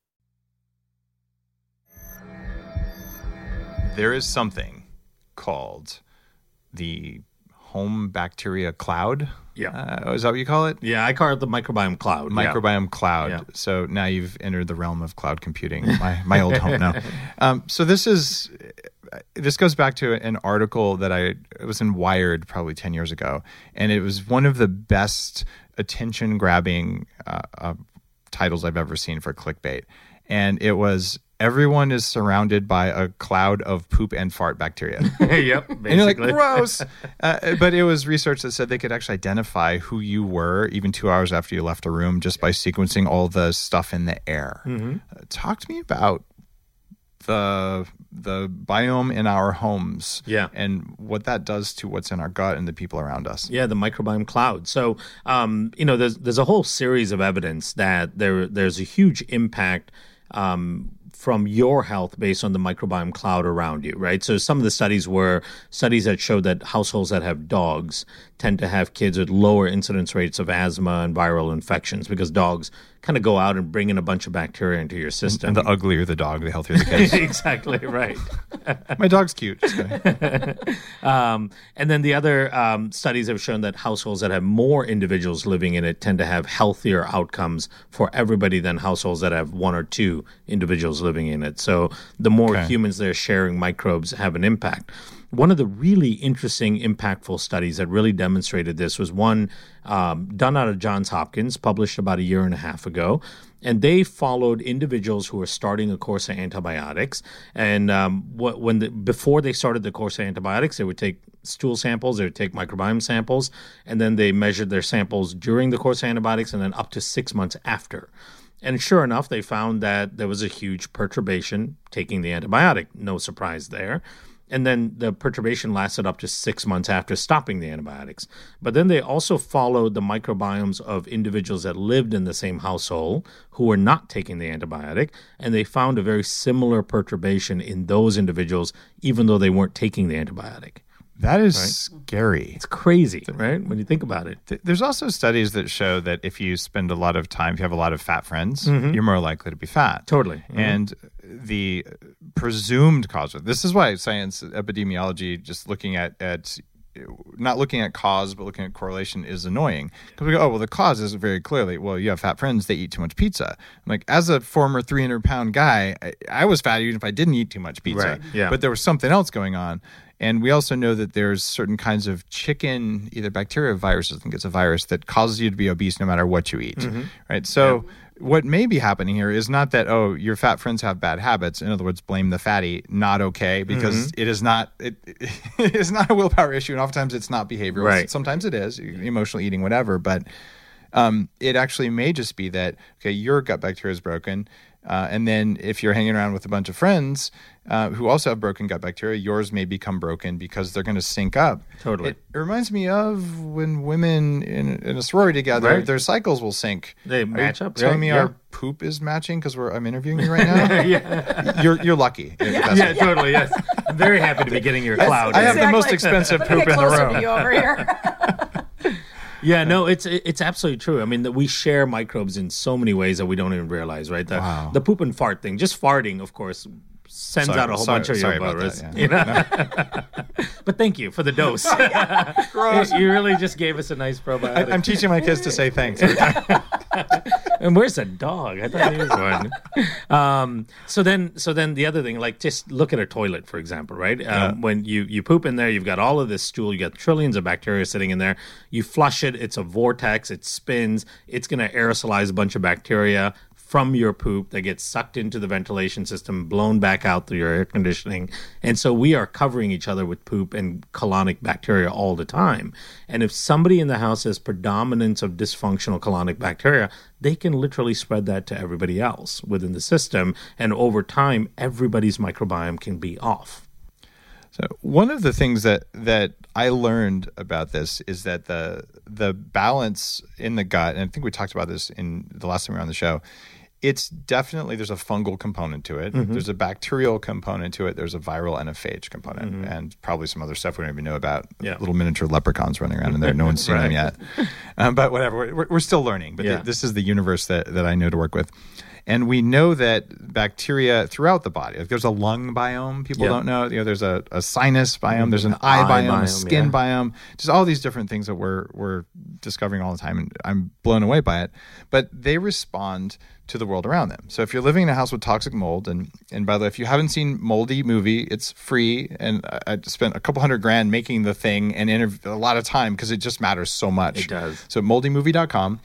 There is something called the home bacteria cloud. Yeah. Is that what you call it? Yeah, I call it the microbiome cloud. Microbiome cloud. Yeah. So now you've entered the realm of cloud computing, my old home now. So this goes back to an article that it was in Wired probably 10 years ago. And it was one of the best attention-grabbing titles I've ever seen for clickbait. And it was, everyone is surrounded by a cloud of poop and fart bacteria. Yep, basically. And you're like, gross. But it was research that said they could actually identify who you were even 2 hours after you left a room just by sequencing all the stuff in the air. Talk to me about the biome in our homes, and what that does to what's in our gut and the people around us. Yeah, the microbiome cloud. So, there's a whole series of evidence that there's a huge impact from your health based on the microbiome cloud around you, right? So some of the studies were studies that showed that households that have dogs tend to have kids with lower incidence rates of asthma and viral infections because dogs kind of go out and bring in a bunch of bacteria into your system. And the uglier the dog, the healthier the kids. Exactly, right. My dog's cute. Just kidding. And then the other studies have shown that households that have more individuals living in it tend to have healthier outcomes for everybody than households that have one or two individuals living in it. So the more humans that are sharing microbes have an impact. One of the really interesting, impactful studies that really demonstrated this was one done out of Johns Hopkins, published about 1.5 years ago. And they followed individuals who were starting a course of antibiotics. And before they started the course of antibiotics, they would take stool samples, they would take microbiome samples, and then they measured their samples during the course of antibiotics and then up to 6 months after. And sure enough, they found that there was a huge perturbation taking the antibiotic. No surprise there. And then the perturbation lasted up to 6 months after stopping the antibiotics. But then they also followed the microbiomes of individuals that lived in the same household who were not taking the antibiotic, and they found a very similar perturbation in those individuals, even though they weren't taking the antibiotic. That is scary. It's crazy, right? When you think about it. There's also studies that show that if you spend a lot of time, if you have a lot of fat friends, you're more likely to be fat. Totally. And the presumed cause of this is why science, epidemiology, just looking at not looking at cause, but looking at correlation is annoying. Because we go, oh, well, the cause is very clearly, well, you have fat friends, they eat too much pizza. I'm like, as a former 300-pound guy, I was fat even if I didn't eat too much pizza. Right, yeah. But there was something else going on. And we also know that there's certain kinds of chicken, either bacteria or viruses, I think it's a virus, that causes you to be obese no matter what you eat. Right? So what may be happening here is not that, oh, your fat friends have bad habits. In other words, blame the fatty. Not okay, because it is not it is not a willpower issue, and oftentimes it's not behavioral. Right. Sometimes it is, emotional eating, whatever. But it actually may just be that, okay, your gut bacteria is broken. And then if you're hanging around with a bunch of friends who also have broken gut bacteria, yours may become broken because they're going to sync up. Totally. It reminds me of when women in a sorority together, their cycles will sync. They match up. Telling me our poop is matching because I'm interviewing you right now? You're lucky. Yeah, totally, yes. I'm very happy to be getting your cloud. I have the most expensive poop in the room. To you over here. Yeah, no, it's absolutely true. I mean, that we share microbes in so many ways that we don't even realize, right? The poop and fart thing, just farting, of course, sends out a whole bunch of your virus. That, you know? But thank you for the dose. You really just gave us a nice probiotic. I'm teaching my kids to say thanks. And where's the dog? I thought he was one. So then the other thing, like just look at a toilet, for example, right? When you poop in there, you've got all of this stool, you got trillions of bacteria sitting in there. You flush it, it's a vortex, it spins, it's going to aerosolize a bunch of bacteria from your poop that gets sucked into the ventilation system, blown back out through your air conditioning. And so we are covering each other with poop and colonic bacteria all the time. And if somebody in the house has predominance of dysfunctional colonic bacteria, they can literally spread that to everybody else within the system. And over time, everybody's microbiome can be off. So one of the things that I learned about this is that the balance in the gut, and I think we talked about this in the last time we were on the show, it's definitely, there's a fungal component to it. Mm-hmm. There's a bacterial component to it. There's a viral and a phage component, and probably some other stuff we don't even know about. Yeah. Little miniature leprechauns running around in there. No one's seen them yet. But whatever, we're still learning. But this is the universe that I know to work with. And we know that bacteria throughout the body, like there's a lung biome people don't know. You know, there's a sinus biome, there's an eye biome, a skin biome, just all these different things that we're discovering all the time. And I'm blown away by it. But they respond to the world around them. So if you're living in a house with toxic mold, and by the way, if you haven't seen Moldy movie, it's free. And I spent a couple $100,000 making the thing and a lot of time because it just matters so much. It does. So moldymovie.com.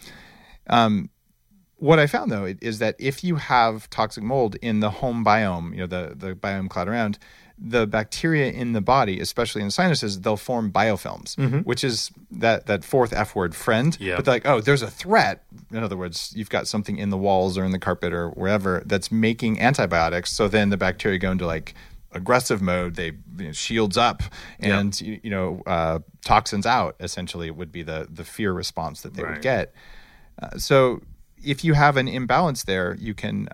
What I found, though, is that if you have toxic mold in the home biome, you know, the biome cloud around, the bacteria in the body, especially in the sinuses, they'll form biofilms, which is that fourth F word, friend. Yeah. But they're like, oh, there's a threat. In other words, you've got something in the walls or in the carpet or wherever that's making antibiotics. So then the bacteria go into like aggressive mode. They shields up and toxins out. Essentially, would be the fear response that they would get. So if you have an imbalance there, you can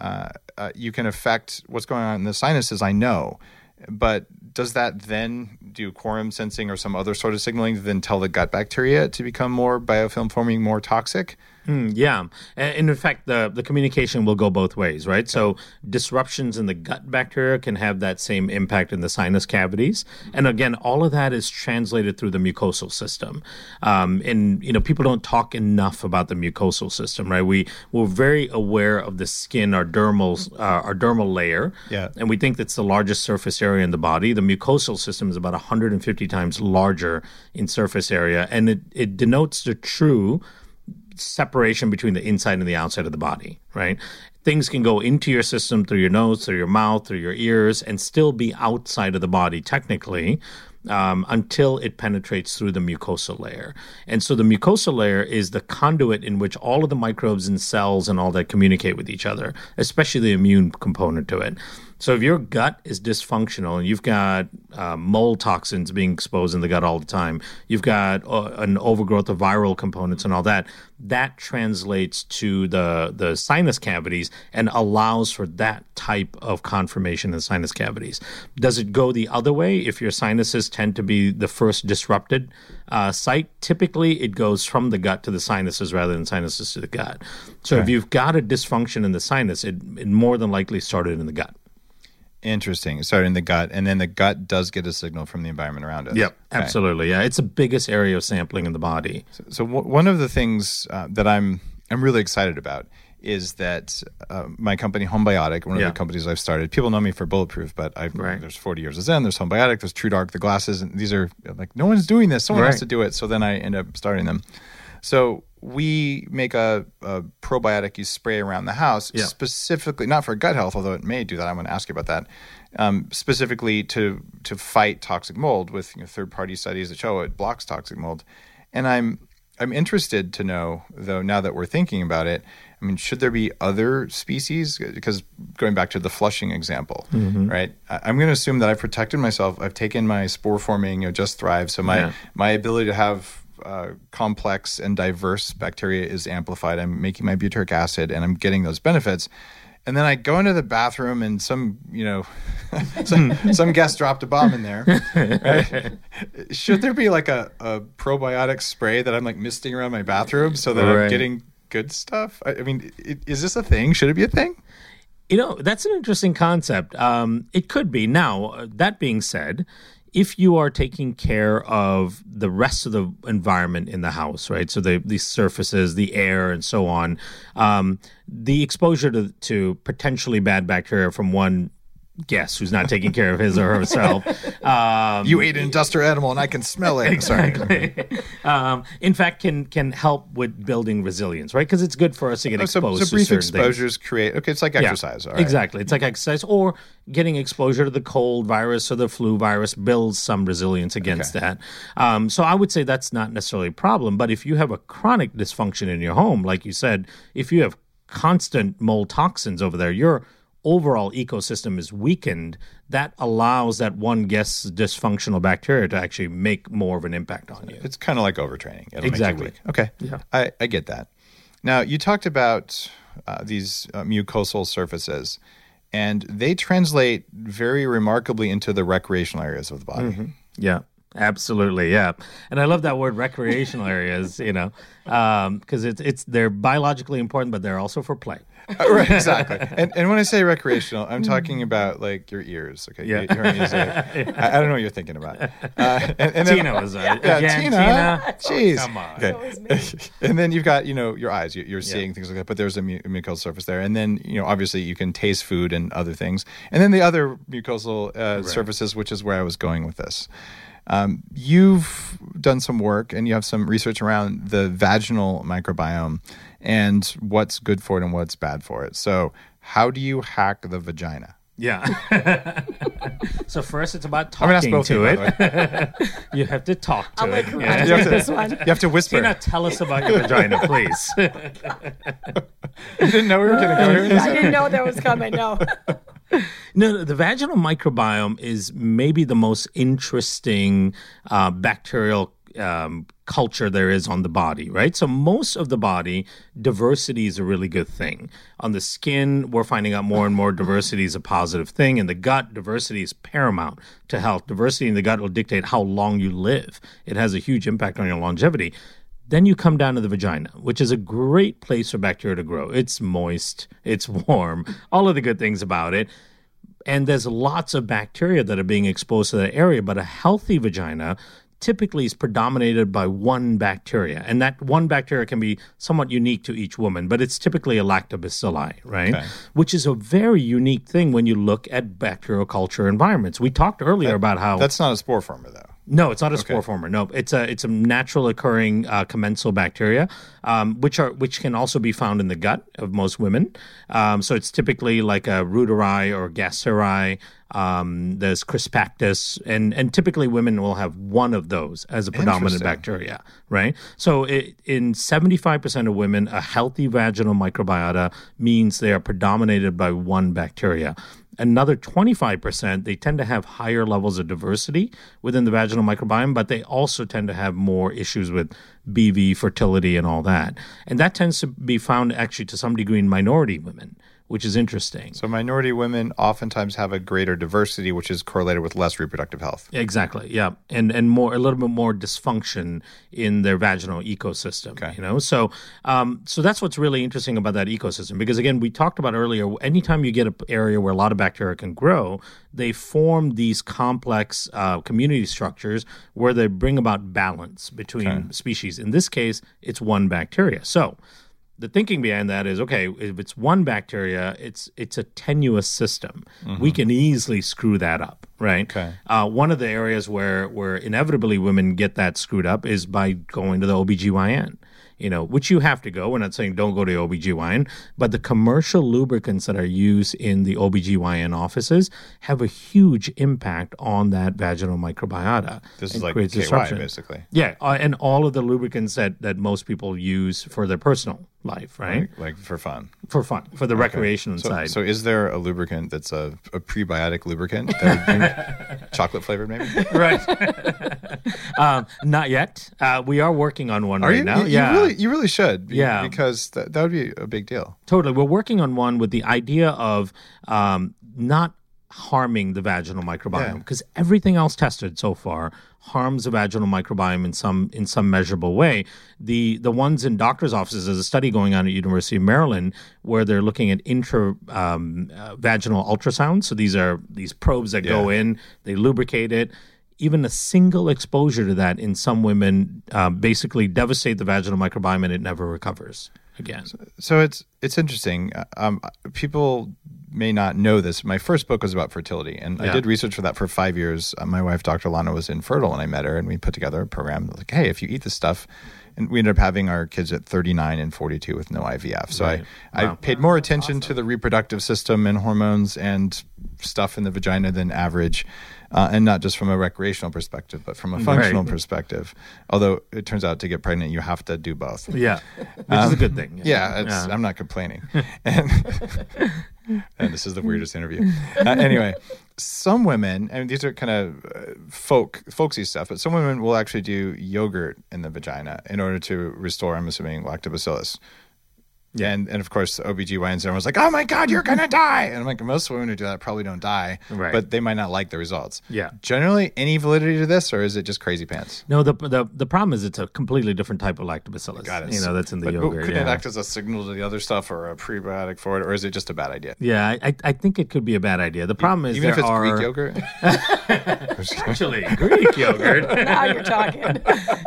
affect what's going on in the sinuses. I know, but does that then do quorum sensing or some other sort of signaling to then tell the gut bacteria to become more biofilm forming, more toxic? Yeah. And in fact, the communication will go both ways, right? So disruptions in the gut bacteria can have that same impact in the sinus cavities. And again, all of that is translated through the mucosal system. And, people don't talk enough about the mucosal system, right? We're very aware of the skin, our dermal layer. Yeah. And we think that's the largest surface area in the body. The mucosal system is about 150 times larger in surface area. And it denotes the true separation between the inside and the outside of the body, right? Things can go into your system through your nose, through your mouth, through your ears, and still be outside of the body technically until it penetrates through the mucosal layer. And so the mucosal layer is the conduit in which all of the microbes and cells and all that communicate with each other, especially the immune component to it. So if your gut is dysfunctional and you've got mold toxins being exposed in the gut all the time, you've got an overgrowth of viral components and all that, that translates to the sinus cavities and allows for that type of conformation in sinus cavities. Does it go the other way if your sinuses tend to be the first disrupted site? Typically, it goes from the gut to the sinuses rather than sinuses to the gut. So if you've got a dysfunction in the sinus, it more than likely started in the gut. Interesting. It started in the gut, and then the gut does get a signal from the environment around us. Yep, absolutely. Yeah, it's the biggest area of sampling in the body. So one of the things that I'm really excited about is that my company, Homebiotic, one of the companies I've started, people know me for Bulletproof, but there's 40 years of Zen, there's Homebiotic, there's TrueDark, the glasses, and these are like, no one's doing this. Someone has to do it. So then I end up starting them. So we make a probiotic you spray around the house, specifically, not for gut health, although it may do that. I'm going to ask you about that. Specifically to fight toxic mold with third-party studies that show it blocks toxic mold. And I'm interested to know, though, now that we're thinking about it, I mean, should there be other species? Because going back to the flushing example, right? I'm going to assume that I've protected myself. I've taken my spore-forming, Just Thrive. So my ability to have complex and diverse bacteria is amplified. I'm making my butyric acid, and I'm getting those benefits. And then I go into the bathroom, and some guest dropped a bomb in there. Right? Should there be like a probiotic spray that I'm like misting around my bathroom so that I'm getting good stuff? I mean, is this a thing? Should it be a thing? That's an interesting concept. It could be. Now, that being said, if you are taking care of the rest of the environment in the house, right? So the surfaces, the air, and so on, the exposure to potentially bad bacteria from one guest who's not taking care of his or herself. You ate an industrial animal and I can smell it. Exactly. In fact, can help with building resilience, right? Because it's good for us to get exposed so brief to certain exposures create, it's like exercise. Yeah, all right. exactly. It's like exercise, or getting exposure to the cold virus or the flu virus builds some resilience against that. So I would say that's not necessarily a problem. But if you have a chronic dysfunction in your home, like you said, if you have constant mold toxins over there, your overall ecosystem is weakened. That allows that one guest's dysfunctional bacteria to actually make more of an impact on you. It's kind of like overtraining. It'll Exactly. Make you weak. Okay. Yeah. I get that. Now, you talked about these mucosal surfaces, and they translate very remarkably into the recreational areas of the body. Mm-hmm. Yeah. Absolutely, yeah, and I love that word recreational areas, because they're biologically important, but they're also for play. Right, exactly. And when I say recreational, I'm talking about like your ears. Okay, Yeah. You heard me say, I don't know what you're thinking about. And then, Tina was Tina. Jeez. Come on. Okay. And then you've got your eyes. You're seeing things like that, but there's a mucosal surface there. And then obviously you can taste food and other things. And then the other mucosal surfaces, which is where I was going with this. You've done some work and you have some research around the vaginal microbiome and what's good for it and what's bad for it. So how do you hack the vagina? Yeah. So first it's about I'm gonna ask talking both to of you, it. by the way. You have to talk to I'll it. let Yeah. Karan You have take to- this one. You have to whisper. Tina, tell us about your vagina, please. You didn't know we were going to go here? I didn't know that was coming. No. No, the vaginal microbiome is maybe the most interesting bacterial culture there is on the body, right? So most of the body, diversity is a really good thing. On the skin, we're finding out more and more diversity is a positive thing. In the gut, diversity is paramount to health. Diversity in the gut will dictate how long you live. It has a huge impact on your longevity. Then you come down to the vagina, which is a great place for bacteria to grow. It's moist, it's warm, all of the good things about it. And there's lots of bacteria that are being exposed to that area, but a healthy vagina typically is predominated by one bacteria. And that one bacteria can be somewhat unique to each woman, but it's typically a lactobacilli, right? Okay. Which is a very unique thing when you look at bacterial culture environments. We talked earlier about how... That's not a spore former, though. No, it's not a spore former. No, it's a natural occurring commensal bacteria, which can also be found in the gut of most women. So it's typically like a Reuteri or Gasseri. There's Crispactus, and typically women will have one of those as a predominant bacteria, right? So in 75% of women, a healthy vaginal microbiota means they are predominated by one bacteria. Another 25%, they tend to have higher levels of diversity within the vaginal microbiome, but they also tend to have more issues with BV, fertility, and all that. And that tends to be found actually to some degree in minority women, which is interesting. So minority women oftentimes have a greater diversity, which is correlated with less reproductive health. Exactly, yeah, and a little bit more dysfunction in their vaginal ecosystem. Okay. So that's what's really interesting about that ecosystem, because again, we talked about earlier. Anytime you get an area where a lot of bacteria can grow, they form these complex community structures where they bring about balance between species. In this case, it's one bacteria. So the thinking behind that is, okay, if it's one bacteria, it's a tenuous system. Mm-hmm. We can easily screw that up, right? Okay. One of the areas where inevitably women get that screwed up is by going to the OBGYN. Which you have to go. We're not saying don't go to the OBGYN, but the commercial lubricants that are used in the OBGYN offices have a huge impact on that vaginal microbiota. This is like creates KY, disruption. basically. Yeah, and all of the lubricants that most people use for their personal life, right? Like for fun. For fun, for the recreational side. So is there a lubricant that's a prebiotic lubricant? That would be chocolate flavored, maybe? Right. Not yet. We are working on one now. You really should. Yeah. Because that would be a big deal. Totally. We're working on one with the idea of not harming the vaginal microbiome, because everything else tested so far harms the vaginal microbiome in some measurable way. The ones in doctors' offices, there's a study going on at University of Maryland where they're looking at vaginal ultrasound. So these are these probes that go in, they lubricate it. Even a single exposure to that in some women basically devastate the vaginal microbiome and it never recovers again. So it's interesting. People may not know this. My first book was about fertility, and I did research for that for 5 years. My wife, Dr. Lana, was infertile, and I met her, and we put together a program like, hey, if you eat this stuff, and we ended up having our kids at 39 and 42 with no IVF. So I paid more attention to the reproductive system and hormones and stuff in the vagina than average. And not just from a recreational perspective, but from a functional perspective. Although it turns out to get pregnant, you have to do both. Yeah, which is a good thing. I'm not complaining. And this is the weirdest interview. Anyway, some women, and these are kind of folksy stuff, but some women will actually do yogurt in the vagina in order to restore, I'm assuming, lactobacillus. Yeah, and of course, OBGYNs, everyone's like, oh my God, you're going to die. And I'm like, most women who do that probably don't die, but they might not like the results. Yeah. Generally, any validity to this, or is it just crazy pants? No, the problem is it's a completely different type of lactobacillus. Got it. That's in the yogurt. Could it act as a signal to the other stuff or a prebiotic for it, or is it just a bad idea? Yeah, I think it could be a bad idea. The problem is even if it's Greek yogurt? Actually, Greek yogurt. Now you're talking.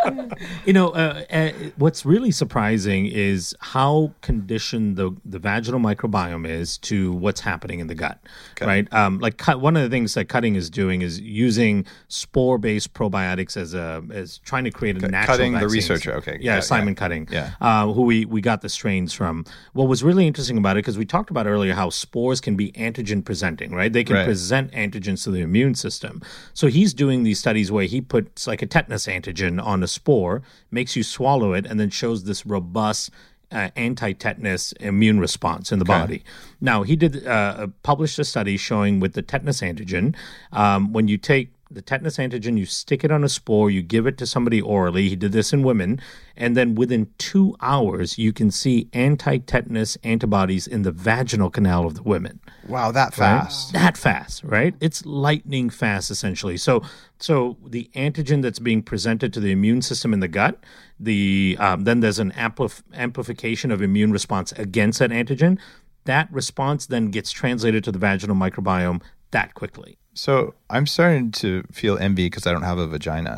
What's really surprising is how conditioned the vaginal microbiome is to what's happening in the gut, right? One of the things that cutting is doing is using spore-based probiotics as trying to create a natural Cutting, vaccine. the researcher, Simon Cutting, Yeah. who we got the strains from. What was really interesting about it, because we talked about earlier how spores can be antigen presenting, right? They can present antigens to the immune system. So he's doing these studies where he puts like a tetanus antigen on a spore, makes you swallow it, and then shows this robust anti-tetanus immune response in the body. Now, he did published a study showing with the tetanus antigen, when you take the tetanus antigen, you stick it on a spore, you give it to somebody orally. He did this in women. And then within 2 hours, you can see anti-tetanus antibodies in the vaginal canal of the women. Wow, that fast. Right? That fast, right? It's lightning fast, essentially. So the antigen that's being presented to the immune system in the gut, then there's an amplification of immune response against that antigen. That response then gets translated to the vaginal microbiome that quickly. So I'm starting to feel envy because I don't have a vagina.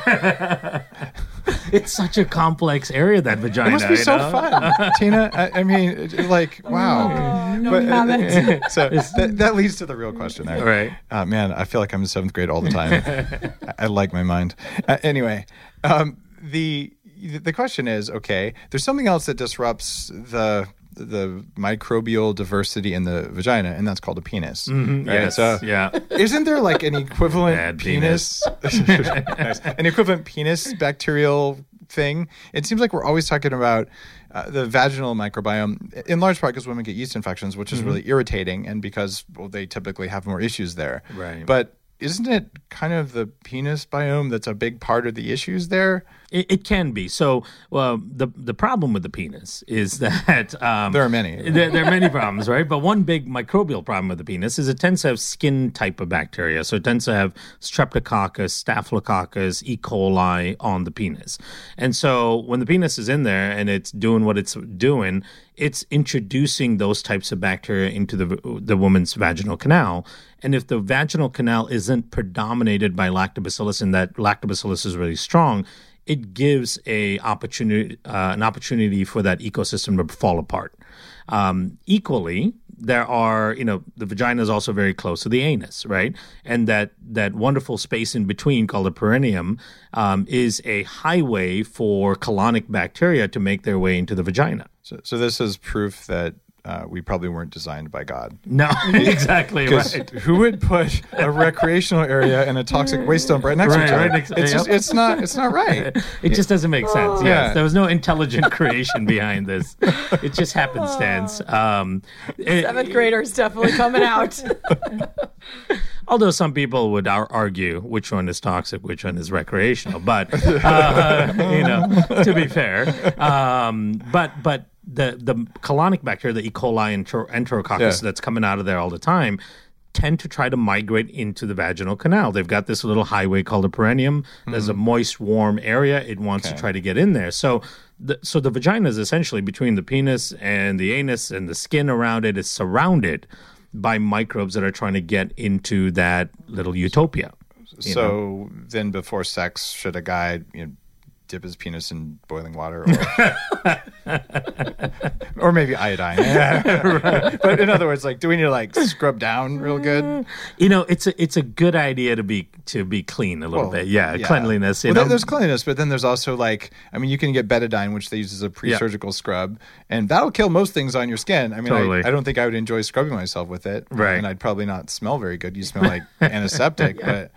It's such a complex area, that vagina. It must be so fun, Tina. I mean, like, wow. So that leads to the real question there. Right. Man, I feel like I'm in 7th grade all the time. I like my mind. Anyway, the question is, okay, there's something else that disrupts the microbial diversity in the vagina, and that's called a penis. Mm-hmm. Right? Isn't there like an equivalent penis an equivalent penis bacterial thing? It seems like we're always talking about the vaginal microbiome, in large part because women get yeast infections, which is really irritating, and because they typically have more issues there. Right. But isn't it kind of the penis biome that's a big part of the issues there? It can be. So the problem with the penis is that there are many. There are many problems, right? But one big microbial problem with the penis is it tends to have skin type of bacteria. So it tends to have Streptococcus, Staphylococcus, E. coli on the penis. And so when the penis is in there and it's doing what it's doing, it's introducing those types of bacteria into the woman's vaginal canal. And if the vaginal canal isn't predominated by lactobacillus and that lactobacillus is really strong, it gives an opportunity for that ecosystem to fall apart. Equally, there are, the vagina is also very close to the anus, right? And that wonderful space in between called the perineum is a highway for colonic bacteria to make their way into the vagina. So this is proof that we probably weren't designed by God. No, exactly right. Who would put a recreational area and a toxic waste dump right next to each other? It's not right. It just doesn't make sense. Yes, there was no intelligent creation behind this. It just happenstance. 7th graders definitely coming out. Although some people would argue which one is toxic, which one is recreational, but to be fair, but the colonic bacteria, the E. coli and Enterococcus that's coming out of there all the time, tend to try to migrate into the vaginal canal. They've got this little highway called a perineum. There's a moist, warm area. It wants to try to get in there. So the vagina is essentially between the penis and the anus, and the skin around it is surrounded by microbes that are trying to get into that little utopia. So then before sex, should a guy dip his penis in boiling water? Or maybe iodine. Right. But in other words, like, do we need to like scrub down real good? It's a good idea to be clean a little bit. Yeah, cleanliness. There's cleanliness, but then there's also like, you can get betadine, which they use as a pre-surgical scrub, and that'll kill most things on your skin. Totally. I don't think I would enjoy scrubbing myself with it. Right. And I'd probably not smell very good. You smell like antiseptic. But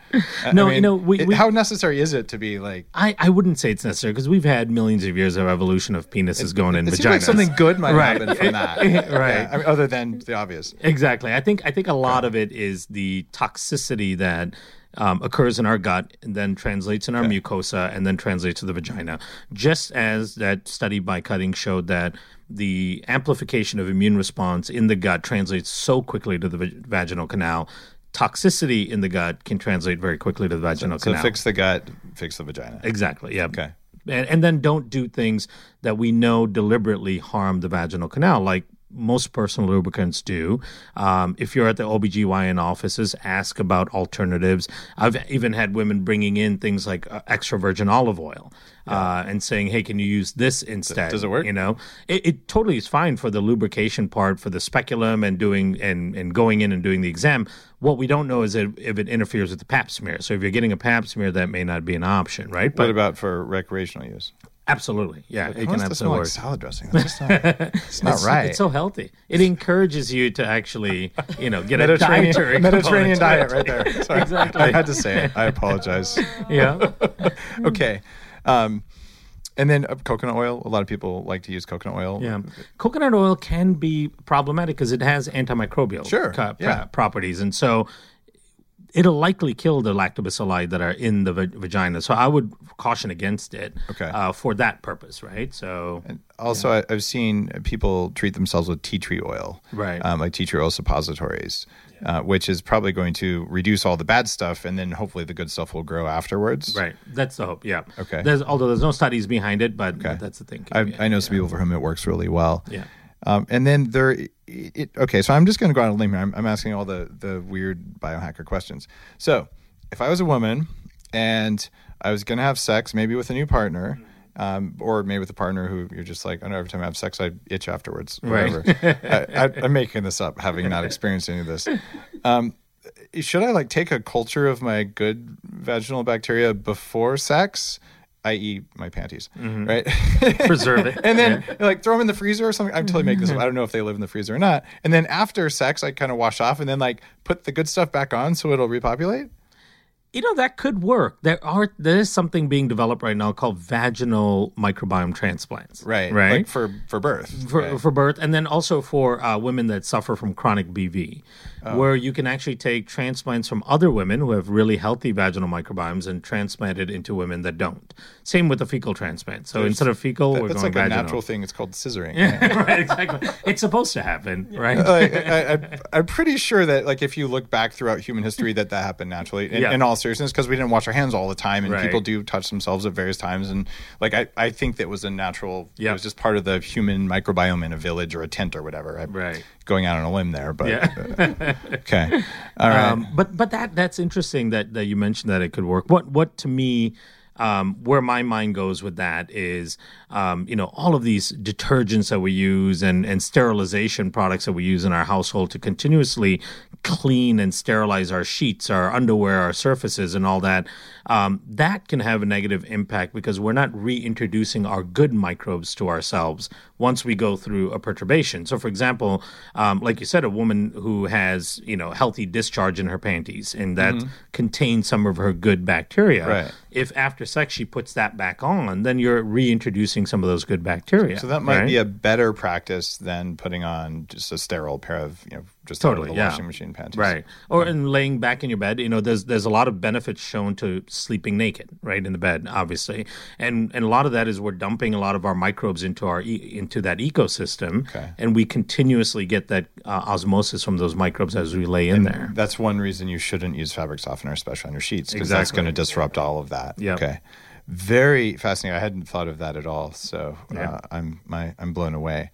how necessary is it to be like? I wouldn't say it's necessary, because we've had millions of years of evolution of penises going in vaginas. It seems like something good might happen from that. Right. Yeah, other than the obvious. Exactly. I think a lot of it is the toxicity that occurs in our gut and then translates in our mucosa and then translates to the vagina. Just as that study by Cutting showed that the amplification of immune response in the gut translates so quickly to the vaginal canal, toxicity in the gut can translate very quickly to the vaginal canal. So fix the gut, fix the vagina. Exactly, yeah. Okay. And then don't do things that we know deliberately harm the vaginal canal, like most personal lubricants do. If you're at the OBGYN offices, ask about alternatives. I've even had women bringing in things like extra virgin olive oil and saying, hey, can you use this instead? Does it work? It totally is fine for the lubrication part, for the speculum and doing and going in and doing the exam. What we don't know is if it interferes with the pap smear. So if you're getting a pap smear, that may not be an option, right? What about for recreational use? Absolutely, yeah. It can absolutely work. Like salad dressing. That's just not, it's not right. It's so healthy. It encourages you to actually, get a dietary Mediterranean diet right there. Sorry. Exactly. I had to say it. I apologize. Yeah. Okay. And then coconut oil. A lot of people like to use coconut oil. Yeah. Coconut oil can be problematic because it has antimicrobial properties. And so it'll likely kill the lactobacilli that are in the vagina. So I would caution against it for that purpose, right? So, and also, I've seen people treat themselves with tea tree oil, right? Like tea tree oil suppositories, which is probably going to reduce all the bad stuff, and then hopefully the good stuff will grow afterwards. Right. That's the hope, yeah. Okay. Although there's no studies behind it, but that's the thing. I know some people for whom it works really well. Yeah. And then so I'm just going to go on a limb here. I'm asking all the weird biohacker questions. So if I was a woman and I was going to have sex, maybe with a new partner, or maybe with a partner who you're just like, I know every time I have sex, I itch afterwards. Whatever. Right. I'm making this up, having not experienced any of this. Should I take a culture of my good vaginal bacteria before sex? I.e. my panties, right? Preserve it. And then throw them in the freezer or something. I'm totally making this up. I don't know if they live in the freezer or not. And then after sex, I kind of wash off and then put the good stuff back on so it'll repopulate. That could work. There is something being developed right now called vaginal microbiome transplants. Right. Right. For birth. For birth. And then also for women that suffer from chronic BV, where you can actually take transplants from other women who have really healthy vaginal microbiomes and transplant it into women that don't. Same with the fecal transplant. So instead of fecal, we're going vaginal. It's like a natural thing. It's called scissoring. Right, exactly. It's supposed to happen, right? I'm pretty sure that if you look back throughout human history that happened naturally. In all seriousness, because we didn't wash our hands all the time, and people do touch themselves at various times, and I think that was a natural. It was just part of the human microbiome in a village or a tent or whatever. Right. Going out on a limb there, but okay, all right. But that's interesting that you mentioned that it could work. What to me. Where my mind goes with that is, all of these detergents that we use and sterilization products that we use in our household to continuously clean and sterilize our sheets, our underwear, our surfaces, and all that. That can have a negative impact because we're not reintroducing our good microbes to ourselves once we go through a perturbation. So, for example, like you said, a woman who has healthy discharge in her panties and that contains some of her good bacteria. Right. If after sex she puts that back on, then you're reintroducing some of those good bacteria. So that might be a better practice than putting on just a sterile pair of just out of Totally, the yeah. washing machine panties. Right. Or in laying back in your bed, there's a lot of benefits shown to sleeping naked, right, in the bed, obviously. And a lot of that is we're dumping a lot of our microbes into into that ecosystem, and we continuously get that osmosis from those microbes as we lay in there. That's one reason you shouldn't use fabric softener, especially on your sheets, because that's going to disrupt all of that. Yep. Okay. Very fascinating. I hadn't thought of that at all. So Yeah. I'm blown away.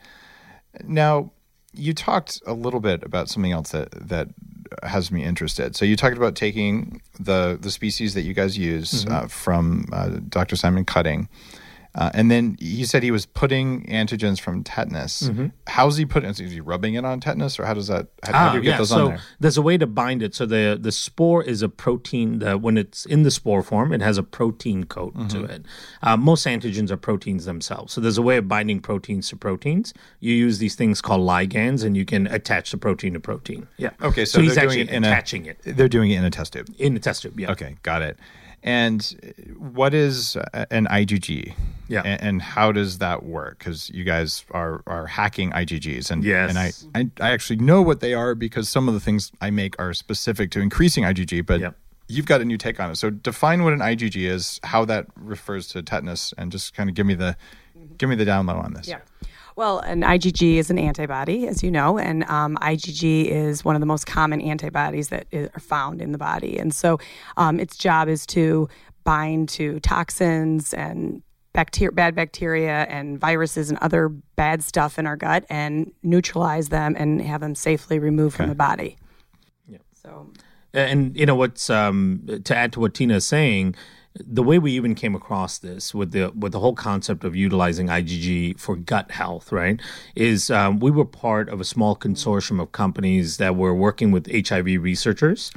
Now, you talked a little bit about something else that has me interested. So you talked about taking the species that you guys use from Dr. Simon Cutting, and then he said he was putting antigens from tetanus. How's he putting? Is he rubbing it on tetanus, or how does that? How do you get those on there? There's a way to bind it. So the spore is a protein. When it's in the spore form, it has a protein coat to it. Most antigens are proteins themselves. So there's a way of binding proteins to proteins. You use these things called ligands, and you can attach the protein to protein. Yeah. Okay, so he's they're actually doing it attaching it They're doing it in a test tube. in the test tube. Yeah. Okay, got it. And what is an IgG? Yeah. And how does that work? Because you guys are hacking IgGs, and Yes. and I actually know what they are because some of the things I make are specific to increasing IgG, but Yep. you've got a new take on it. So define what an IgG is, how that refers to tetanus, and just kind of give me the down low on this. Yeah. Well, an IgG is an antibody, as you know, and IgG is one of the most common antibodies that are found in the body. And so its job is to bind to toxins and bad bacteria and viruses and other bad stuff in our gut and neutralize them and have them safely removed from the body. Yeah. So, And what's to add to what Tina is saying, the way we even came across this with the whole concept of utilizing IgG for gut health, right, is we were part of a small consortium of companies that were working with HIV researchers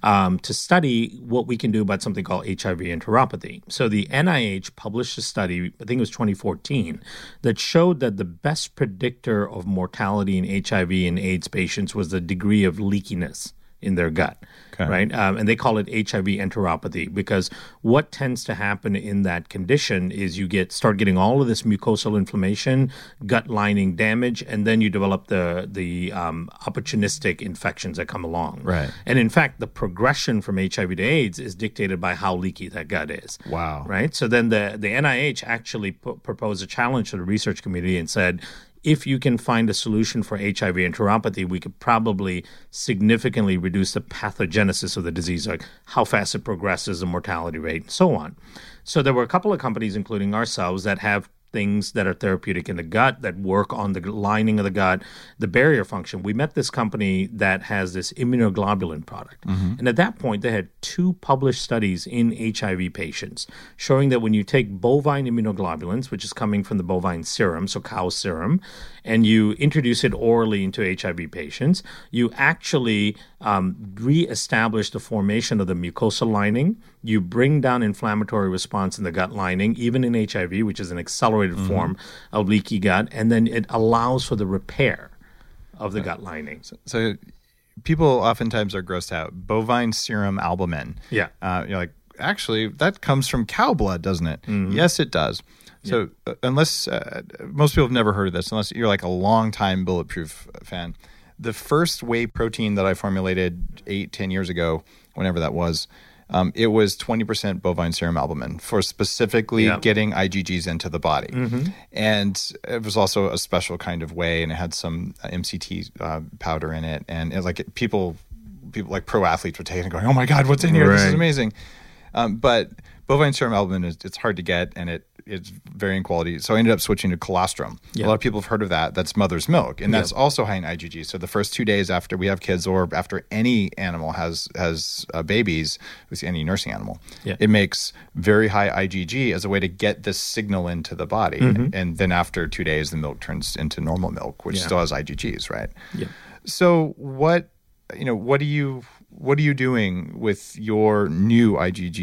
to study what we can do about something called HIV enteropathy. So the NIH published a study, I think it was 2014, that showed that the best predictor of mortality in HIV and AIDS patients was the degree of leakiness in their gut, right? And they call it HIV enteropathy because what tends to happen in that condition is you start getting all of this mucosal inflammation, gut lining damage, and then you develop the opportunistic infections that come along. Right. And in fact, the progression from HIV to AIDS is dictated by how leaky that gut is. Wow. Right? So then the NIH actually proposed a challenge to the research community and said, if you can find a solution for HIV enteropathy, we could probably significantly reduce the pathogenesis of the disease, like how fast it progresses, the mortality rate, and so on. So there were a couple of companies, including ourselves, that have things that are therapeutic in the gut that work on the lining of the gut, the barrier function. We met this company that has this immunoglobulin product. And at that point, they had 2 published studies in HIV patients showing that when you take bovine immunoglobulins, which is coming from the bovine serum, so cow serum, and you introduce it orally into HIV patients, you actually reestablish the formation of the mucosal lining. You bring down inflammatory response in the gut lining, even in HIV, which is an accelerated form of leaky gut, and then it allows for the repair of the gut lining. So people oftentimes are grossed out. Bovine serum albumin. Yeah. You're like, actually, that comes from cow blood, doesn't it? Yes, it does. So unless most people have never heard of this, unless you're like a long-time Bulletproof fan, the first whey protein that I formulated 8-10 years ago, whenever that was, it was 20% bovine serum albumin for specifically getting IgGs into the body. And it was also a special kind of whey, and it had some MCT powder in it. And it was like people like pro athletes were taking it and going, oh my God, what's in here? This is amazing. But bovine serum albumin, it's hard to get, and it's varying quality. So I ended up switching to colostrum. A lot of people have heard of that. That's mother's milk, and that's also high in IgG. So the first 2 days after we have kids, or after any animal has babies, with any nursing animal, it makes very high IgG as a way to get this signal into the body. And then after 2 days, the milk turns into normal milk, which still has IgGs, right? So what are you doing with your new IgG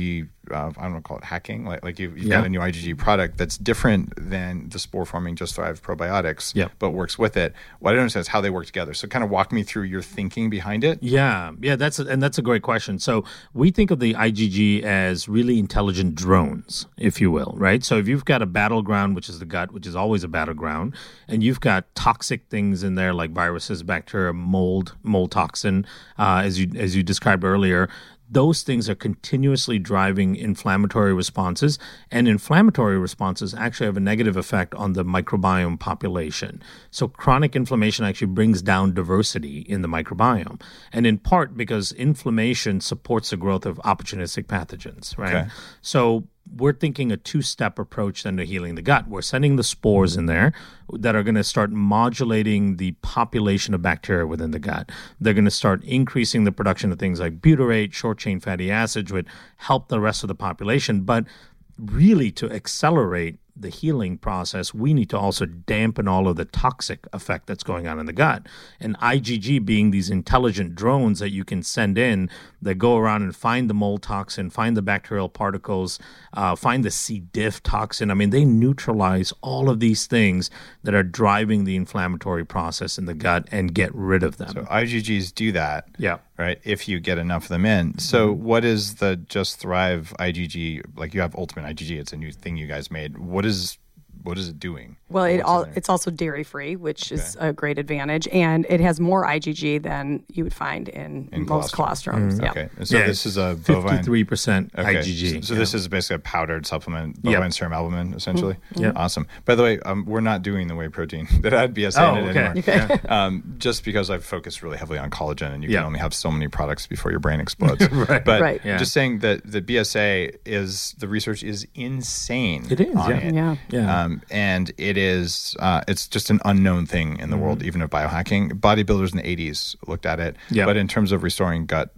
I don't want to call it hacking. Like you've got a new IgG product that's different than the spore forming Just Thrive probiotics, but works with it. What I don't understand is how they work together. So kind of walk me through your thinking behind it. Yeah, that's a great question. So we think of the IgG as really intelligent drones, if you will, right? So if you've got a battleground, which is the gut, which is always a battleground, and you've got toxic things in there like viruses, bacteria, mold toxin, as you described earlier, those things are continuously driving inflammatory responses, and inflammatory responses actually have a negative effect on the microbiome population. So chronic inflammation actually brings down diversity in the microbiome, and in part because inflammation supports the growth of opportunistic pathogens, right? Okay. So we're thinking a two-step approach then to healing the gut. We're sending the spores in there that are going to start modulating the population of bacteria within the gut. They're going to start increasing the production of things like butyrate, short-chain fatty acids, which help the rest of the population. But really, to accelerate the healing process, we need to also dampen all of the toxic effect that's going on in the gut. And IgG being these intelligent drones that you can send in that go around and find the mold toxin, find the bacterial particles, find the C. diff toxin. I mean, they neutralize all of these things that are driving the inflammatory process in the gut and get rid of them. So IgGs do that. Yeah. Right. If you get enough of them in. So what is the Just Thrive IgG? Like you have Ultimate IgG. It's a new thing you guys made. What is it doing? Well, it's also dairy free, which is a great advantage, and it has more IgG than you would find in most colostrums. Yeah. Okay, so this is a bovine 53% IgG. So this is basically a powdered supplement, bovine serum albumin, essentially. Yeah. Awesome. By the way, we're not doing the whey protein that had BSA in it anymore. Okay. Just because I've focused really heavily on collagen, and you can only have so many products before your brain explodes. Right. But just saying that the BSA the research is insane. It is. On it. Yeah. And it is, it's just an unknown thing in the world, even of biohacking. Bodybuilders in the 80s looked at it. Yeah. But in terms of restoring gut,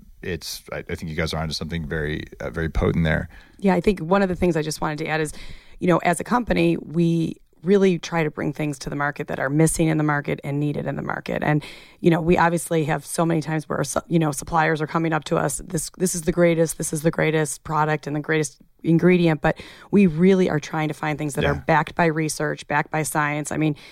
I think you guys are onto something very, very potent there. Yeah, I think one of the things I just wanted to add is, as a company, we really try to bring things to the market that are missing in the market and needed in the market. And, we obviously have so many times where, suppliers are coming up to us, this is the greatest product and the greatest ingredient, but we really are trying to find things that are backed by research, backed by science,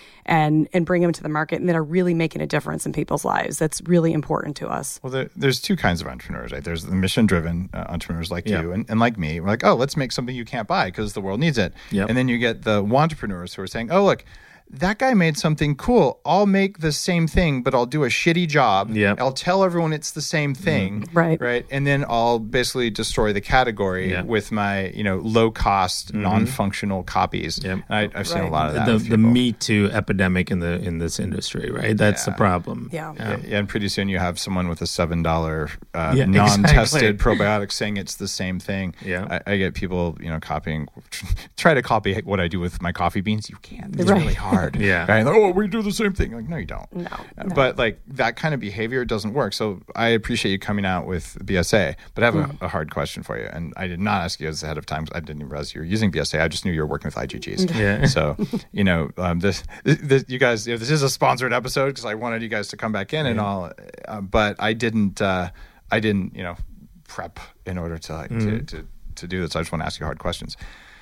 and bring them to the market and that are really making a difference in people's lives. That's really important to us. Well, there's two kinds of entrepreneurs, right? There's the mission-driven entrepreneurs like you and like me. We're like, oh, let's make something you can't buy because the world needs it. Yep. And then you get the entrepreneurs who are saying, oh, look, that guy made something cool. I'll make the same thing, but I'll do a shitty job. Yep. I'll tell everyone it's the same thing. Right. And then I'll basically destroy the category with my, low-cost, non-functional copies. Yep. And I've seen a lot of that. The Me Too epidemic in this industry, right? That's the problem. Yeah. And pretty soon you have someone with a $7 exactly. non-tested probiotic saying it's the same thing. Yeah. I get people, copying, try to copy what I do with my coffee beans. You can't. It's really hard. Yeah. Right? Like, oh, we do the same thing. Like, no, you don't. No. But like that kind of behavior doesn't work. So I appreciate you coming out with BSA, but I have a hard question for you. And I did not ask you this ahead of time. I didn't even realize you were using BSA. I just knew you were working with IgGs. Yeah. So, this you guys, this is a sponsored episode because I wanted you guys to come back in and all, but I didn't, prep in order to do this. I just want to ask you hard questions.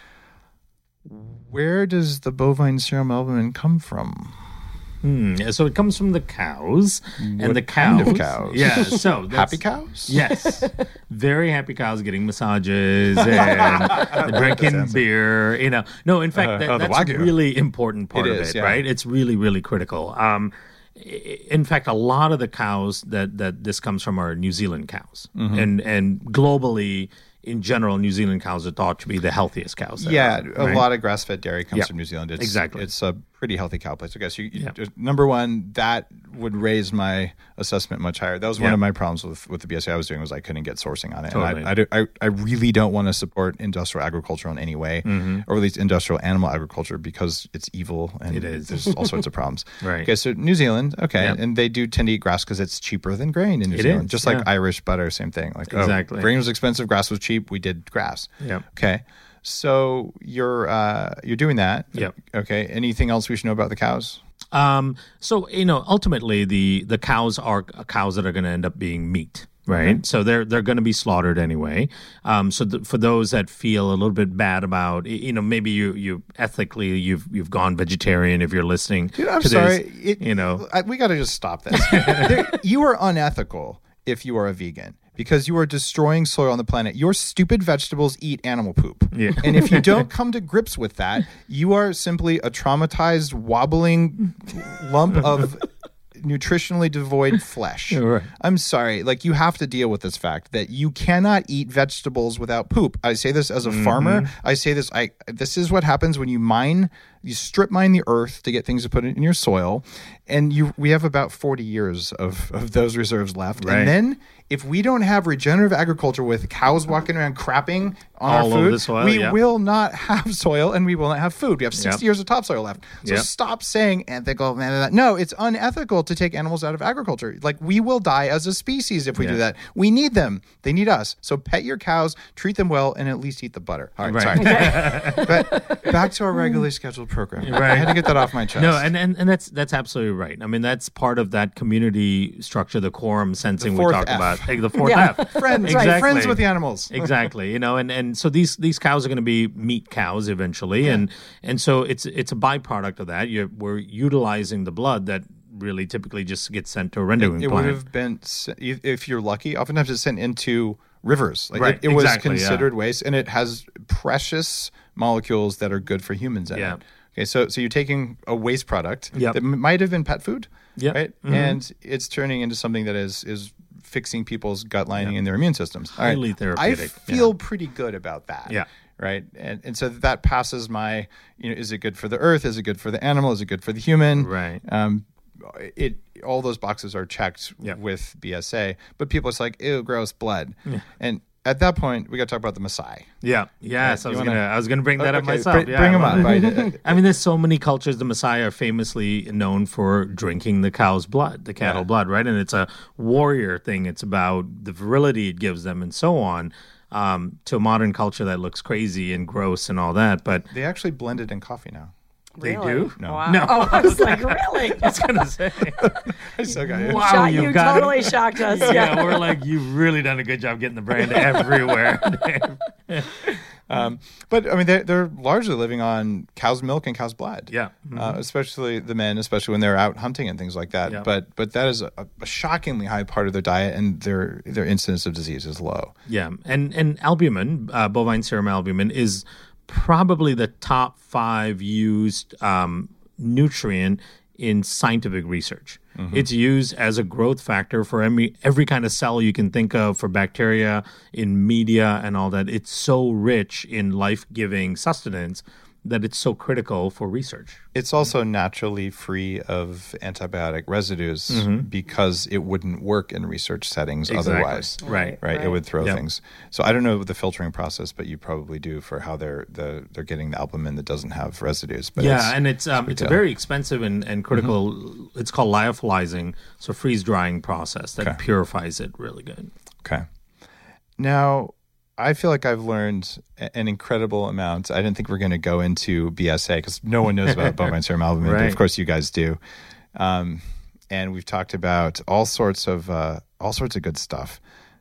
Where does the bovine serum albumin come from? So it comes from the cows, and the cows. Kind of cows? Yeah. So Happy cows? Yes, very happy cows getting massages and drinking beer. No, in fact, that's a Wagyu. Really important part of it, yeah. right? It's really, really critical. In fact, a lot of the cows that this comes from are New Zealand cows, and globally. In general, New Zealand cows are thought to be the healthiest cows. A lot of grass-fed dairy comes from New Zealand. Exactly. It's a pretty healthy cow place. I guess number one, that would raise my assessment much higher. That was one of my problems with the BSA I was doing was I couldn't get sourcing on it. Totally. And I really don't want to support industrial agriculture in any way, or at least industrial animal agriculture because it's evil and it is. There's all sorts of problems. Right. Okay, so New Zealand, and they do tend to eat grass because it's cheaper than grain in New Zealand. Just like Irish butter, same thing. Like exactly. Grain was expensive, grass was cheap. We did grass. Yep. Okay. So you're doing that. Yep. Okay. Anything else we should know about the cows? So ultimately the cows are cows that are going to end up being meat. right? So they're going to be slaughtered anyway. For those that feel a little bit bad about, maybe you ethically you've gone vegetarian if you're listening. Dude, I'm to sorry. This, we got to just stop this. You are unethical if you are a vegan, because you are destroying soil on the planet. Your stupid vegetables eat animal poop. Yeah. And if you don't come to grips with that, you are simply a traumatized, wobbling lump of nutritionally devoid flesh. Right. I'm sorry. Like, you have to deal with this fact that you cannot eat vegetables without poop. I say this as a farmer. I say this, this is what happens when you strip mine the earth to get things to put in your soil. And we have about 40 years of those reserves left. Right. And then if we don't have regenerative agriculture with cows walking around crapping on all our over food, the soil, we will not have soil and we will not have food. We have 60 years of topsoil left. So Yep. stop saying ethical. No, it's unethical to take animals out of agriculture. Like, we will die as a species if we do that. We need them. They need us. So pet your cows, treat them well, and at least eat the butter. All right, Right. sorry. But back to our regularly scheduled program. Right. I had to get that off my chest. No, and that's absolutely right. I mean, that's part of that community structure, the quorum sensing we fourth talked F. about. The fourth Yeah. F. Friends, Exactly. friends with the animals. Exactly. And so these cows are going to be meat cows eventually, and so it's a byproduct of that. We're utilizing the blood that really typically just gets sent to a rendering It plant. would have been, if you're lucky, oftentimes it's sent into rivers. Like, Right, it was exactly, considered waste, and it has precious molecules that are good for humans in Yeah. it. Okay, so you're taking a waste product Yep. that might have been pet food, Yep. right? Mhm. And it's turning into something that is fixing people's gut lining and their immune systems. All right. Highly I therapeutic, feel pretty good about that. Yeah. Right. And so that passes my, is it good for the earth? Is it good for the animal? Is it good for the human? Right. All those boxes are checked Yeah. with BSA, but people are just like, ew, gross blood. And at that point, we got to talk about the Maasai. Yeah. Yes. You I was gonna bring that up Okay, myself. bring them up. Right? I mean, there's so many cultures. The Maasai are famously known for drinking the cow's blood, the cattle blood, right? And it's a warrior thing. It's about the virility it gives them and so on. To a modern culture that looks crazy and gross and all that, but They actually blend it in coffee now. they Really? do. No. Wow. No. Oh, I was like, really? I was gonna say, I still got it. wow, You you've got totally it. shocked us. Yeah, we're like, you've really done a good job getting the brand everywhere. But I mean, they're largely living on cow's milk and cow's blood. Yeah. Especially the men, especially when they're out hunting and things like that. Yeah. But that is a shockingly high part of their diet, and their incidence of disease is low. Yeah, and albumin, bovine serum albumin, is probably the top 5 used nutrient in scientific research. It's used as a growth factor for every kind of cell you can think of, for bacteria, in media and all that. It's so rich in life-giving sustenance that it's so critical for research. It's also naturally free of antibiotic residues because it wouldn't work in research settings otherwise. Right. Right. It would throw Yep. things. So I don't know the filtering process, but you probably do for how they're getting the albumin that doesn't have residues. But it's a very expensive and critical. It's called lyophilizing, so freeze drying process that purifies it really good. Okay. Now, I feel like I've learned an incredible amount. I didn't think we're going to go into BSA because no one knows about bovine serum albumin, but Right. of course you guys do. And we've talked about all sorts of good stuff.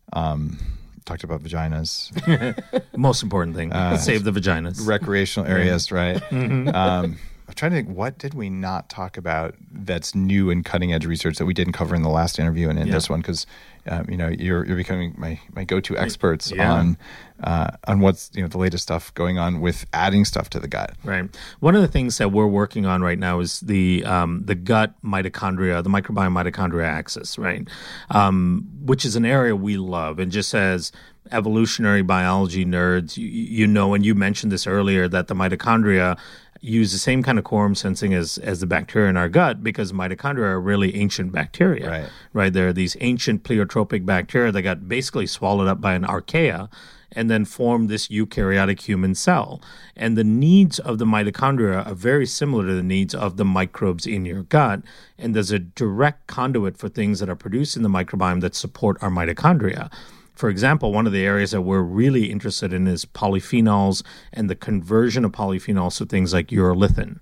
Talked about vaginas, Most important thing, save the vaginas. recreational areas, right? I'm trying to think, what did we not talk about that's new and cutting edge research that we didn't cover in the last interview and in this one? Because you're becoming my go-to experts on what's the latest stuff going on with adding stuff to the gut. Right. One of the things that we're working on right now is the gut mitochondria, the microbiome mitochondria axis, right? Which is an area we love. And just as evolutionary biology nerds, and you mentioned this earlier, that the mitochondria use the same kind of quorum sensing as the bacteria in our gut, because mitochondria are really ancient bacteria. Right. They're these ancient pleiotropic bacteria that got basically swallowed up by an archaea and then formed this eukaryotic human cell. And the needs of the mitochondria are very similar to the needs of the microbes in your gut. And there's a direct conduit for things that are produced in the microbiome that support our mitochondria. For example, one of the areas that we're really interested in is polyphenols and the conversion of polyphenols to things like urolithin.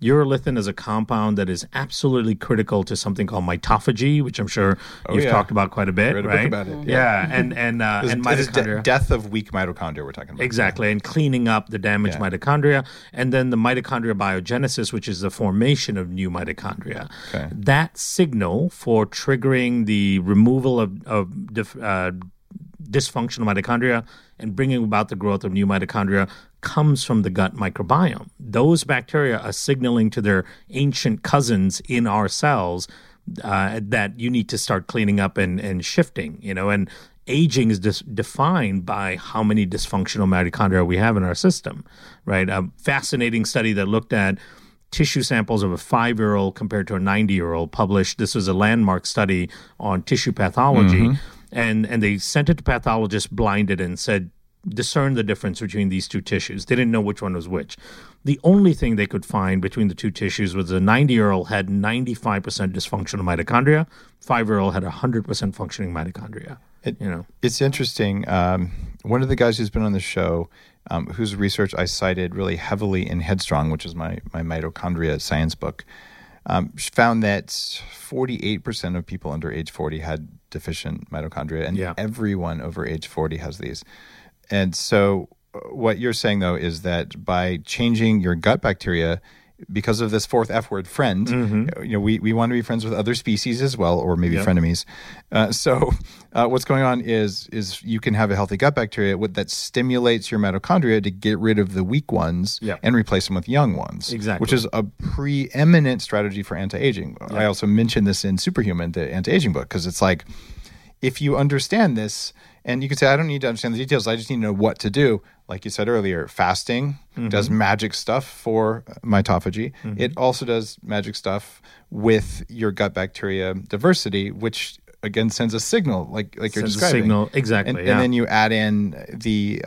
Urolithin is a compound that is absolutely critical to something called mitophagy, which I'm sure you've talked about quite a bit, Read a right? book about it. Yeah, and mitochondria. Death of weak mitochondria we're talking about. Exactly, and cleaning up the damaged mitochondria, and then the mitochondria biogenesis, which is the formation of new mitochondria. Okay. That signal for triggering the removal of dysfunctional mitochondria and bringing about the growth of new mitochondria comes from the gut microbiome. Those bacteria are signaling to their ancient cousins in our cells that you need to start cleaning up and shifting, and aging is defined by how many dysfunctional mitochondria we have in our system, right? A fascinating study that looked at tissue samples of a 5-year-old compared to a 90-year-old published. This was a landmark study on tissue pathology, and they sent it to pathologists blinded and said, discern the difference between these two tissues. They didn't know which one was which. The only thing they could find between the two tissues was the 90-year-old had 95% dysfunctional mitochondria, 5-year-old had 100% functioning mitochondria. It's interesting. One of the guys who's been on the show, whose research I cited really heavily in Headstrong, which is my mitochondria science book, found that 48% of people under age 40 had deficient mitochondria, and everyone over age 40 has these. And so what you're saying, though, is that by changing your gut bacteria, because of this fourth F word, friend, we want to be friends with other species as well, or maybe frenemies. So what's going on is you can have a healthy gut bacteria that stimulates your mitochondria to get rid of the weak ones and replace them with young ones, which is a preeminent strategy for anti-aging. I also mentioned this in Superhuman, the anti-aging book, because it's like, if you understand this, and you can say, I don't need to understand the details, I just need to know what to do. Like you said earlier, fasting does magic stuff for mitophagy. It also does magic stuff with your gut bacteria diversity, which again sends a signal, like you're describing. Signal, exactly. And then you add in the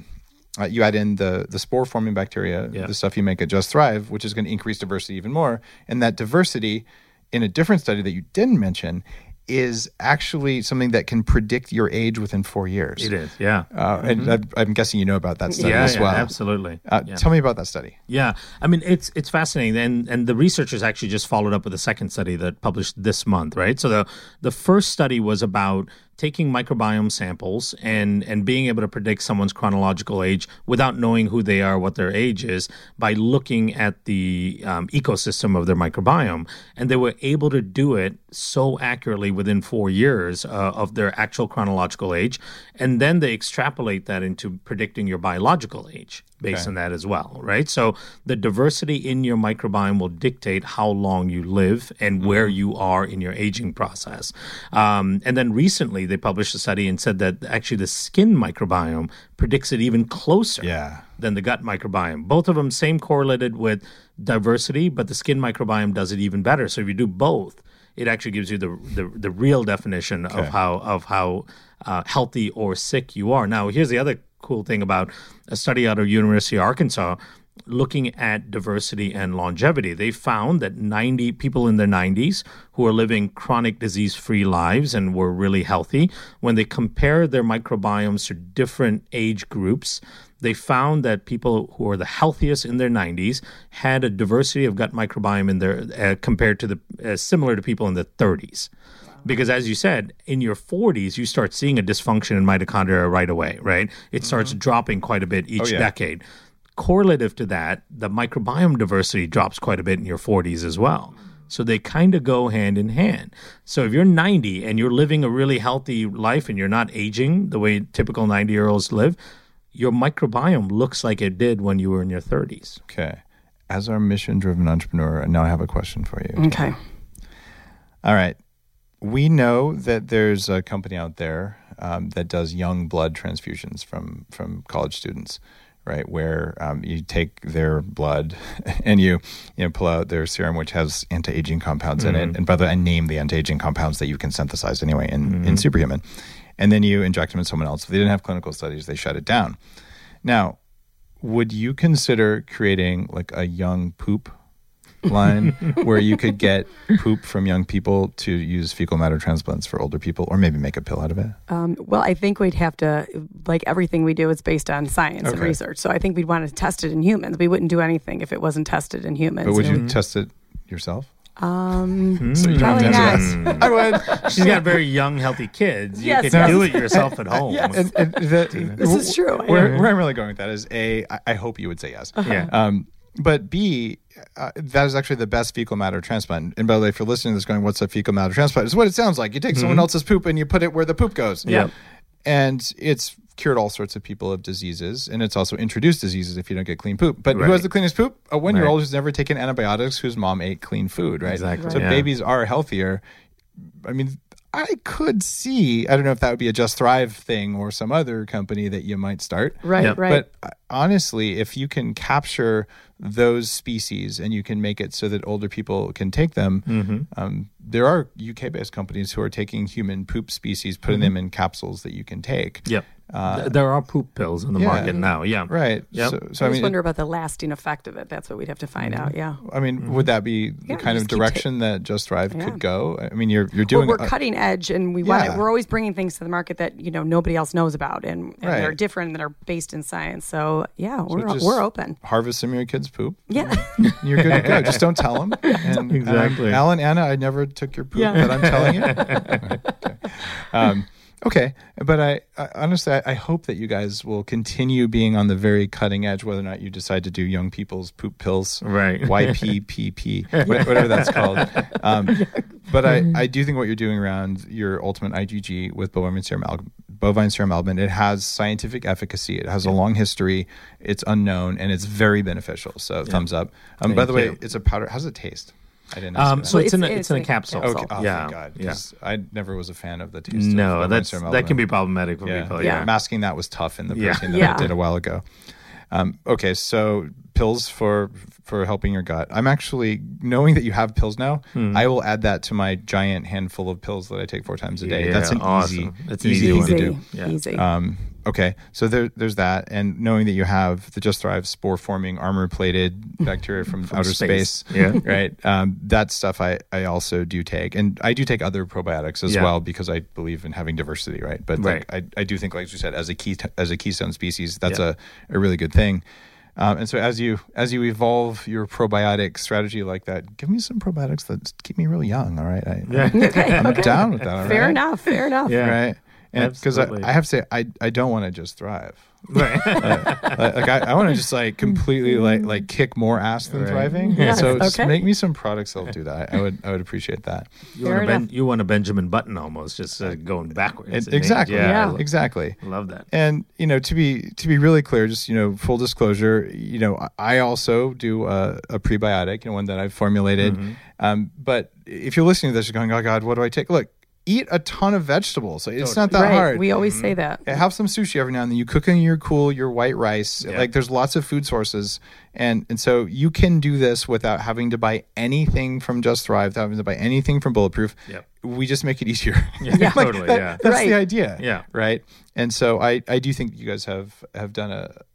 spore forming bacteria, the stuff you make at Just Thrive, which is going to increase diversity even more. And that diversity, in a different study that you didn't mention, is actually something that can predict your age within 4 years. It is, yeah. And I'm guessing you know about that study as well. Absolutely. Tell me about that study. Yeah, I mean, it's fascinating, and the researchers actually just followed up with a second study that published this month, right? So the first study was about taking microbiome samples and being able to predict someone's chronological age without knowing who they are, what their age is, by looking at the ecosystem of their microbiome. And they were able to do it so accurately within 4 years of their actual chronological age. And then they extrapolate that into predicting your biological age based on that as well, right? So the diversity in your microbiome will dictate how long you live and where you are in your aging process. And then recently they published a study and said that actually the skin microbiome predicts it even closer than the gut microbiome. Both of them same correlated with diversity, but the skin microbiome does it even better. So if you do both, it actually gives you the real definition of how healthy or sick you are. Now, here's the other cool thing about a study out of University of Arkansas looking at diversity and longevity. They found that 90 people in their 90s who are living chronic disease-free lives and were really healthy, when they compare their microbiomes to different age groups, they found that people who are the healthiest in their 90s had a diversity of gut microbiome in their compared to the similar to people in the 30s. Because as you said, in your 40s, you start seeing a dysfunction in mitochondria right away, right? It starts dropping quite a bit each decade. Correlative to that, the microbiome diversity drops quite a bit in your 40s as well. So they kind of go hand in hand. So if you're 90 and you're living a really healthy life and you're not aging the way typical 90-year-olds live, your microbiome looks like it did when you were in your 30s. Okay. As our mission-driven entrepreneur, now I have a question for you. Okay. All right. We know that there's a company out there that does young blood transfusions from college students, right? Where you take their blood and you pull out their serum, which has anti-aging compounds in it. And by the way, I named the anti-aging compounds that you can synthesize anyway in Superhuman. And then you inject them in someone else. If they didn't have clinical studies, they shut it down. Now, would you consider creating like a young poop line where you could get poop from young people to use fecal matter transplants for older people, or maybe make a pill out of it? Well, I think we'd have to, like everything we do, it's based on science and Okay. research. So I think we'd want to test it in humans. We wouldn't do anything if it wasn't tested in humans. But would you test it yourself? So you don't probably have not. to- I would. She's got very young, healthy kids. You Yes, could yes. do it yourself at home. This is true. Where I'm really going with that is I hope you would say yes. Yeah. But B, that is actually the best fecal matter transplant. And by the way, if you're listening to this going, what's a fecal matter transplant? It's what it sounds like. You take someone else's poop and you put it where the poop goes. Yep. And it's cured all sorts of people of diseases. And it's also introduced diseases if you don't get clean poop. But Right. who has the cleanest poop? A 1-year-old Right. who's never taken antibiotics, whose mom ate clean food, right? Exactly. So Yeah. babies are healthier. I mean, I could see, I don't know if that would be a Just Thrive thing or some other company that you might start. Right, Yep. right. But honestly, if you can capture those species and you can make it so that older people can take them, there are UK-based companies who are taking human poop species, putting them in capsules that you can take. Yep. There are poop pills on the yeah. market now. Yeah. Right. Yep. So I I just mean, wonder about the lasting effect of it. That's what we'd have to find out. Yeah. I mean, would that be the Yeah, kind of just keep direction that Just Thrive Yeah. could go? I mean, you're doing. We're cutting edge, and we want Yeah. we're always bringing things to the market that nobody else knows about, and Right. that are different, and that are based in science. So yeah, just we're open. Harvest some of your kids' poop. Yeah. You're good to go. Just don't tell them. And, Exactly. Alan, Anna, I never took your poop, Yeah. but I'm telling you. Okay. But I honestly, I hope that you guys will continue being on the very cutting edge, whether or not you decide to do young people's poop pills, Right. YPPP, whatever that's called. But I do think what you're doing around your ultimate IgG with bovine serum albumin, it has scientific efficacy. It has a long history. It's unknown, and it's very beneficial. So thumbs up. By the way, you. it's a powder. How does it taste? I didn't ask you that. So it's in It's a in a capsule. capsule. Okay. Oh, Yeah. thank God. Yeah. 'Cause I never was a fan of the taste. No, of that can albumin. be problematic for people. Yeah. Masking that was tough in the Yeah. protein that Yeah. I did a while ago. Okay, so pills for helping your gut. I'm actually, knowing that you have pills now, I will add that to my giant handful of pills that I take 4 times a day. Yeah, That's an awesome. That's an easy easy thing one. to Easy. do. Yeah. Easy. Okay, so there's that, and knowing that you have the Just Thrive spore-forming armor-plated bacteria from outer space, Yeah. right? That stuff I also do take, and I do take other probiotics as Yeah. well because I believe in having diversity, right? But Right. like, I do think, like you said, as a keystone species, that's Yeah. a really good thing. And so as you evolve your probiotic strategy like that, give me some probiotics that keep me real young. All right, I'm down with that. All Fair right? enough. Fair enough. Yeah. Right. And because Absolutely. I have to say, I don't want to just thrive. Right. Like I want to just like completely like kick more ass than Right. thriving. Yes, So just okay. make me some products that'll do that. I would appreciate that. You want a Benjamin Button almost, just going backwards. Exactly. Yeah. Exactly. I love that. And to be really clear, just full disclosure, I also do a prebiotic, one that I've formulated. But if you're listening to this, you're going, oh God, what do I take? Look, eat a ton of vegetables. It's not that Right. hard. We always say that. Have some sushi every now and then. You cook in your white rice. Yeah. Like there's lots of food sources, and so you can do this without having to buy anything from Just Thrive, without having to buy anything from Bulletproof. Yep. We just make it easier. Yeah, totally. Yeah. That's Right. the idea. Yeah. Right. And so I do think you guys have done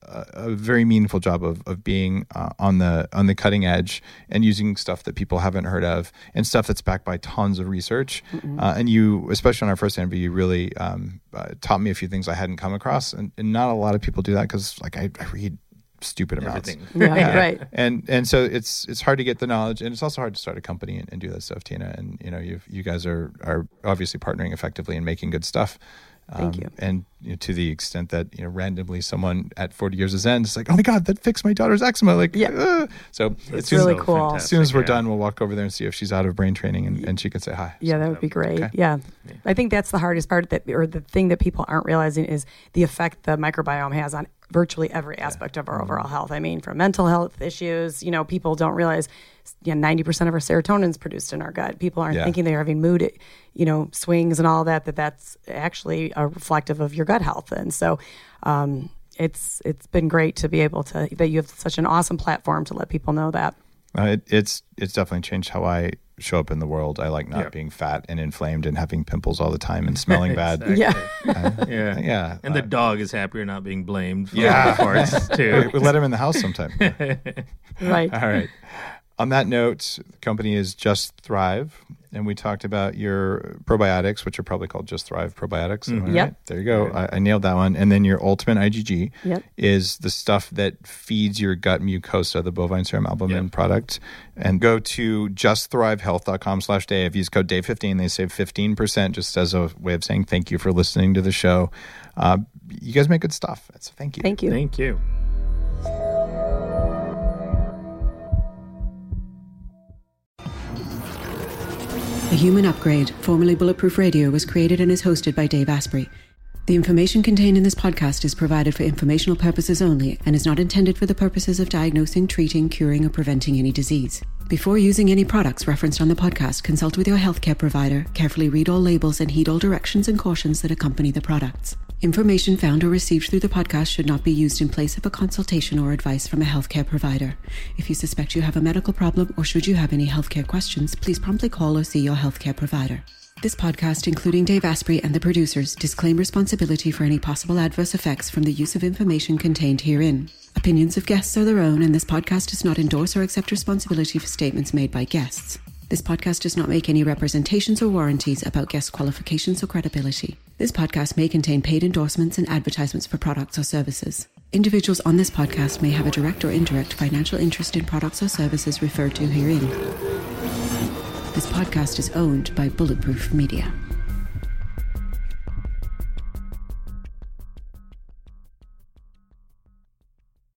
a very meaningful job of being on the cutting edge and using stuff that people haven't heard of and stuff that's backed by tons of research. And you, especially on our first interview, you really taught me a few things I hadn't come across, and not a lot of people do that because like I read stupid amounts. Everything. Yeah. Right. And so it's hard to get the knowledge, and it's also hard to start a company and do that stuff, Tina. And you guys are obviously partnering effectively and making good stuff. Thank you. And to the extent that randomly someone at 40 years of Zen is like, oh my God, that fixed my daughter's eczema. Like, Yeah. So It's really so cool. as soon as we're fantastic, done, we'll walk over there and see if she's out of brain training, and she can say hi. Yeah, that would be great. Okay. Yeah. I think that's the hardest part, or the thing that people aren't realizing is the effect the microbiome has on virtually every aspect of our overall health. I mean, from mental health issues, people don't realize 90% of our serotonin is produced in our gut. People aren't Yeah. thinking they're having mood, swings and all that's actually a reflective of your gut health. And so it's been great to be able to, that you have such an awesome platform to let people know that. It's definitely changed how I show up in the world. I like not being fat and inflamed and having pimples all the time and smelling bad. Exactly. Yeah. Yeah. And the dog is happier not being blamed for Yeah. the parts too. We let him in the house sometime. Right. All right. On that note, the company is Just Thrive, and we talked about your probiotics, which are probably called Just Thrive probiotics. Am I Yep. right? There you go. I nailed that one. And then your Ultimate IgG Yep. is the stuff that feeds your gut mucosa, the bovine serum albumin product. And go to justthrivehealth.com/Dave. Use code Dave15. They save 15% just as a way of saying thank you for listening to the show. You guys make good stuff. So thank you. Thank you. Thank you. The Human Upgrade, formerly Bulletproof Radio, was created and is hosted by Dave Asprey. The information contained in this podcast is provided for informational purposes only and is not intended for the purposes of diagnosing, treating, curing, or preventing any disease. Before using any products referenced on the podcast, consult with your healthcare provider, carefully read all labels, and heed all directions and cautions that accompany the products. Information found or received through the podcast should not be used in place of a consultation or advice from a healthcare provider. If you suspect you have a medical problem or should you have any healthcare questions, please promptly call or see your healthcare provider. This podcast, including Dave Asprey and the producers, disclaim responsibility for any possible adverse effects from the use of information contained herein. Opinions of guests are their own, and this podcast does not endorse or accept responsibility for statements made by guests. This podcast does not make any representations or warranties about guest qualifications or credibility. This podcast may contain paid endorsements and advertisements for products or services. Individuals on this podcast may have a direct or indirect financial interest in products or services referred to herein. This podcast is owned by Bulletproof Media.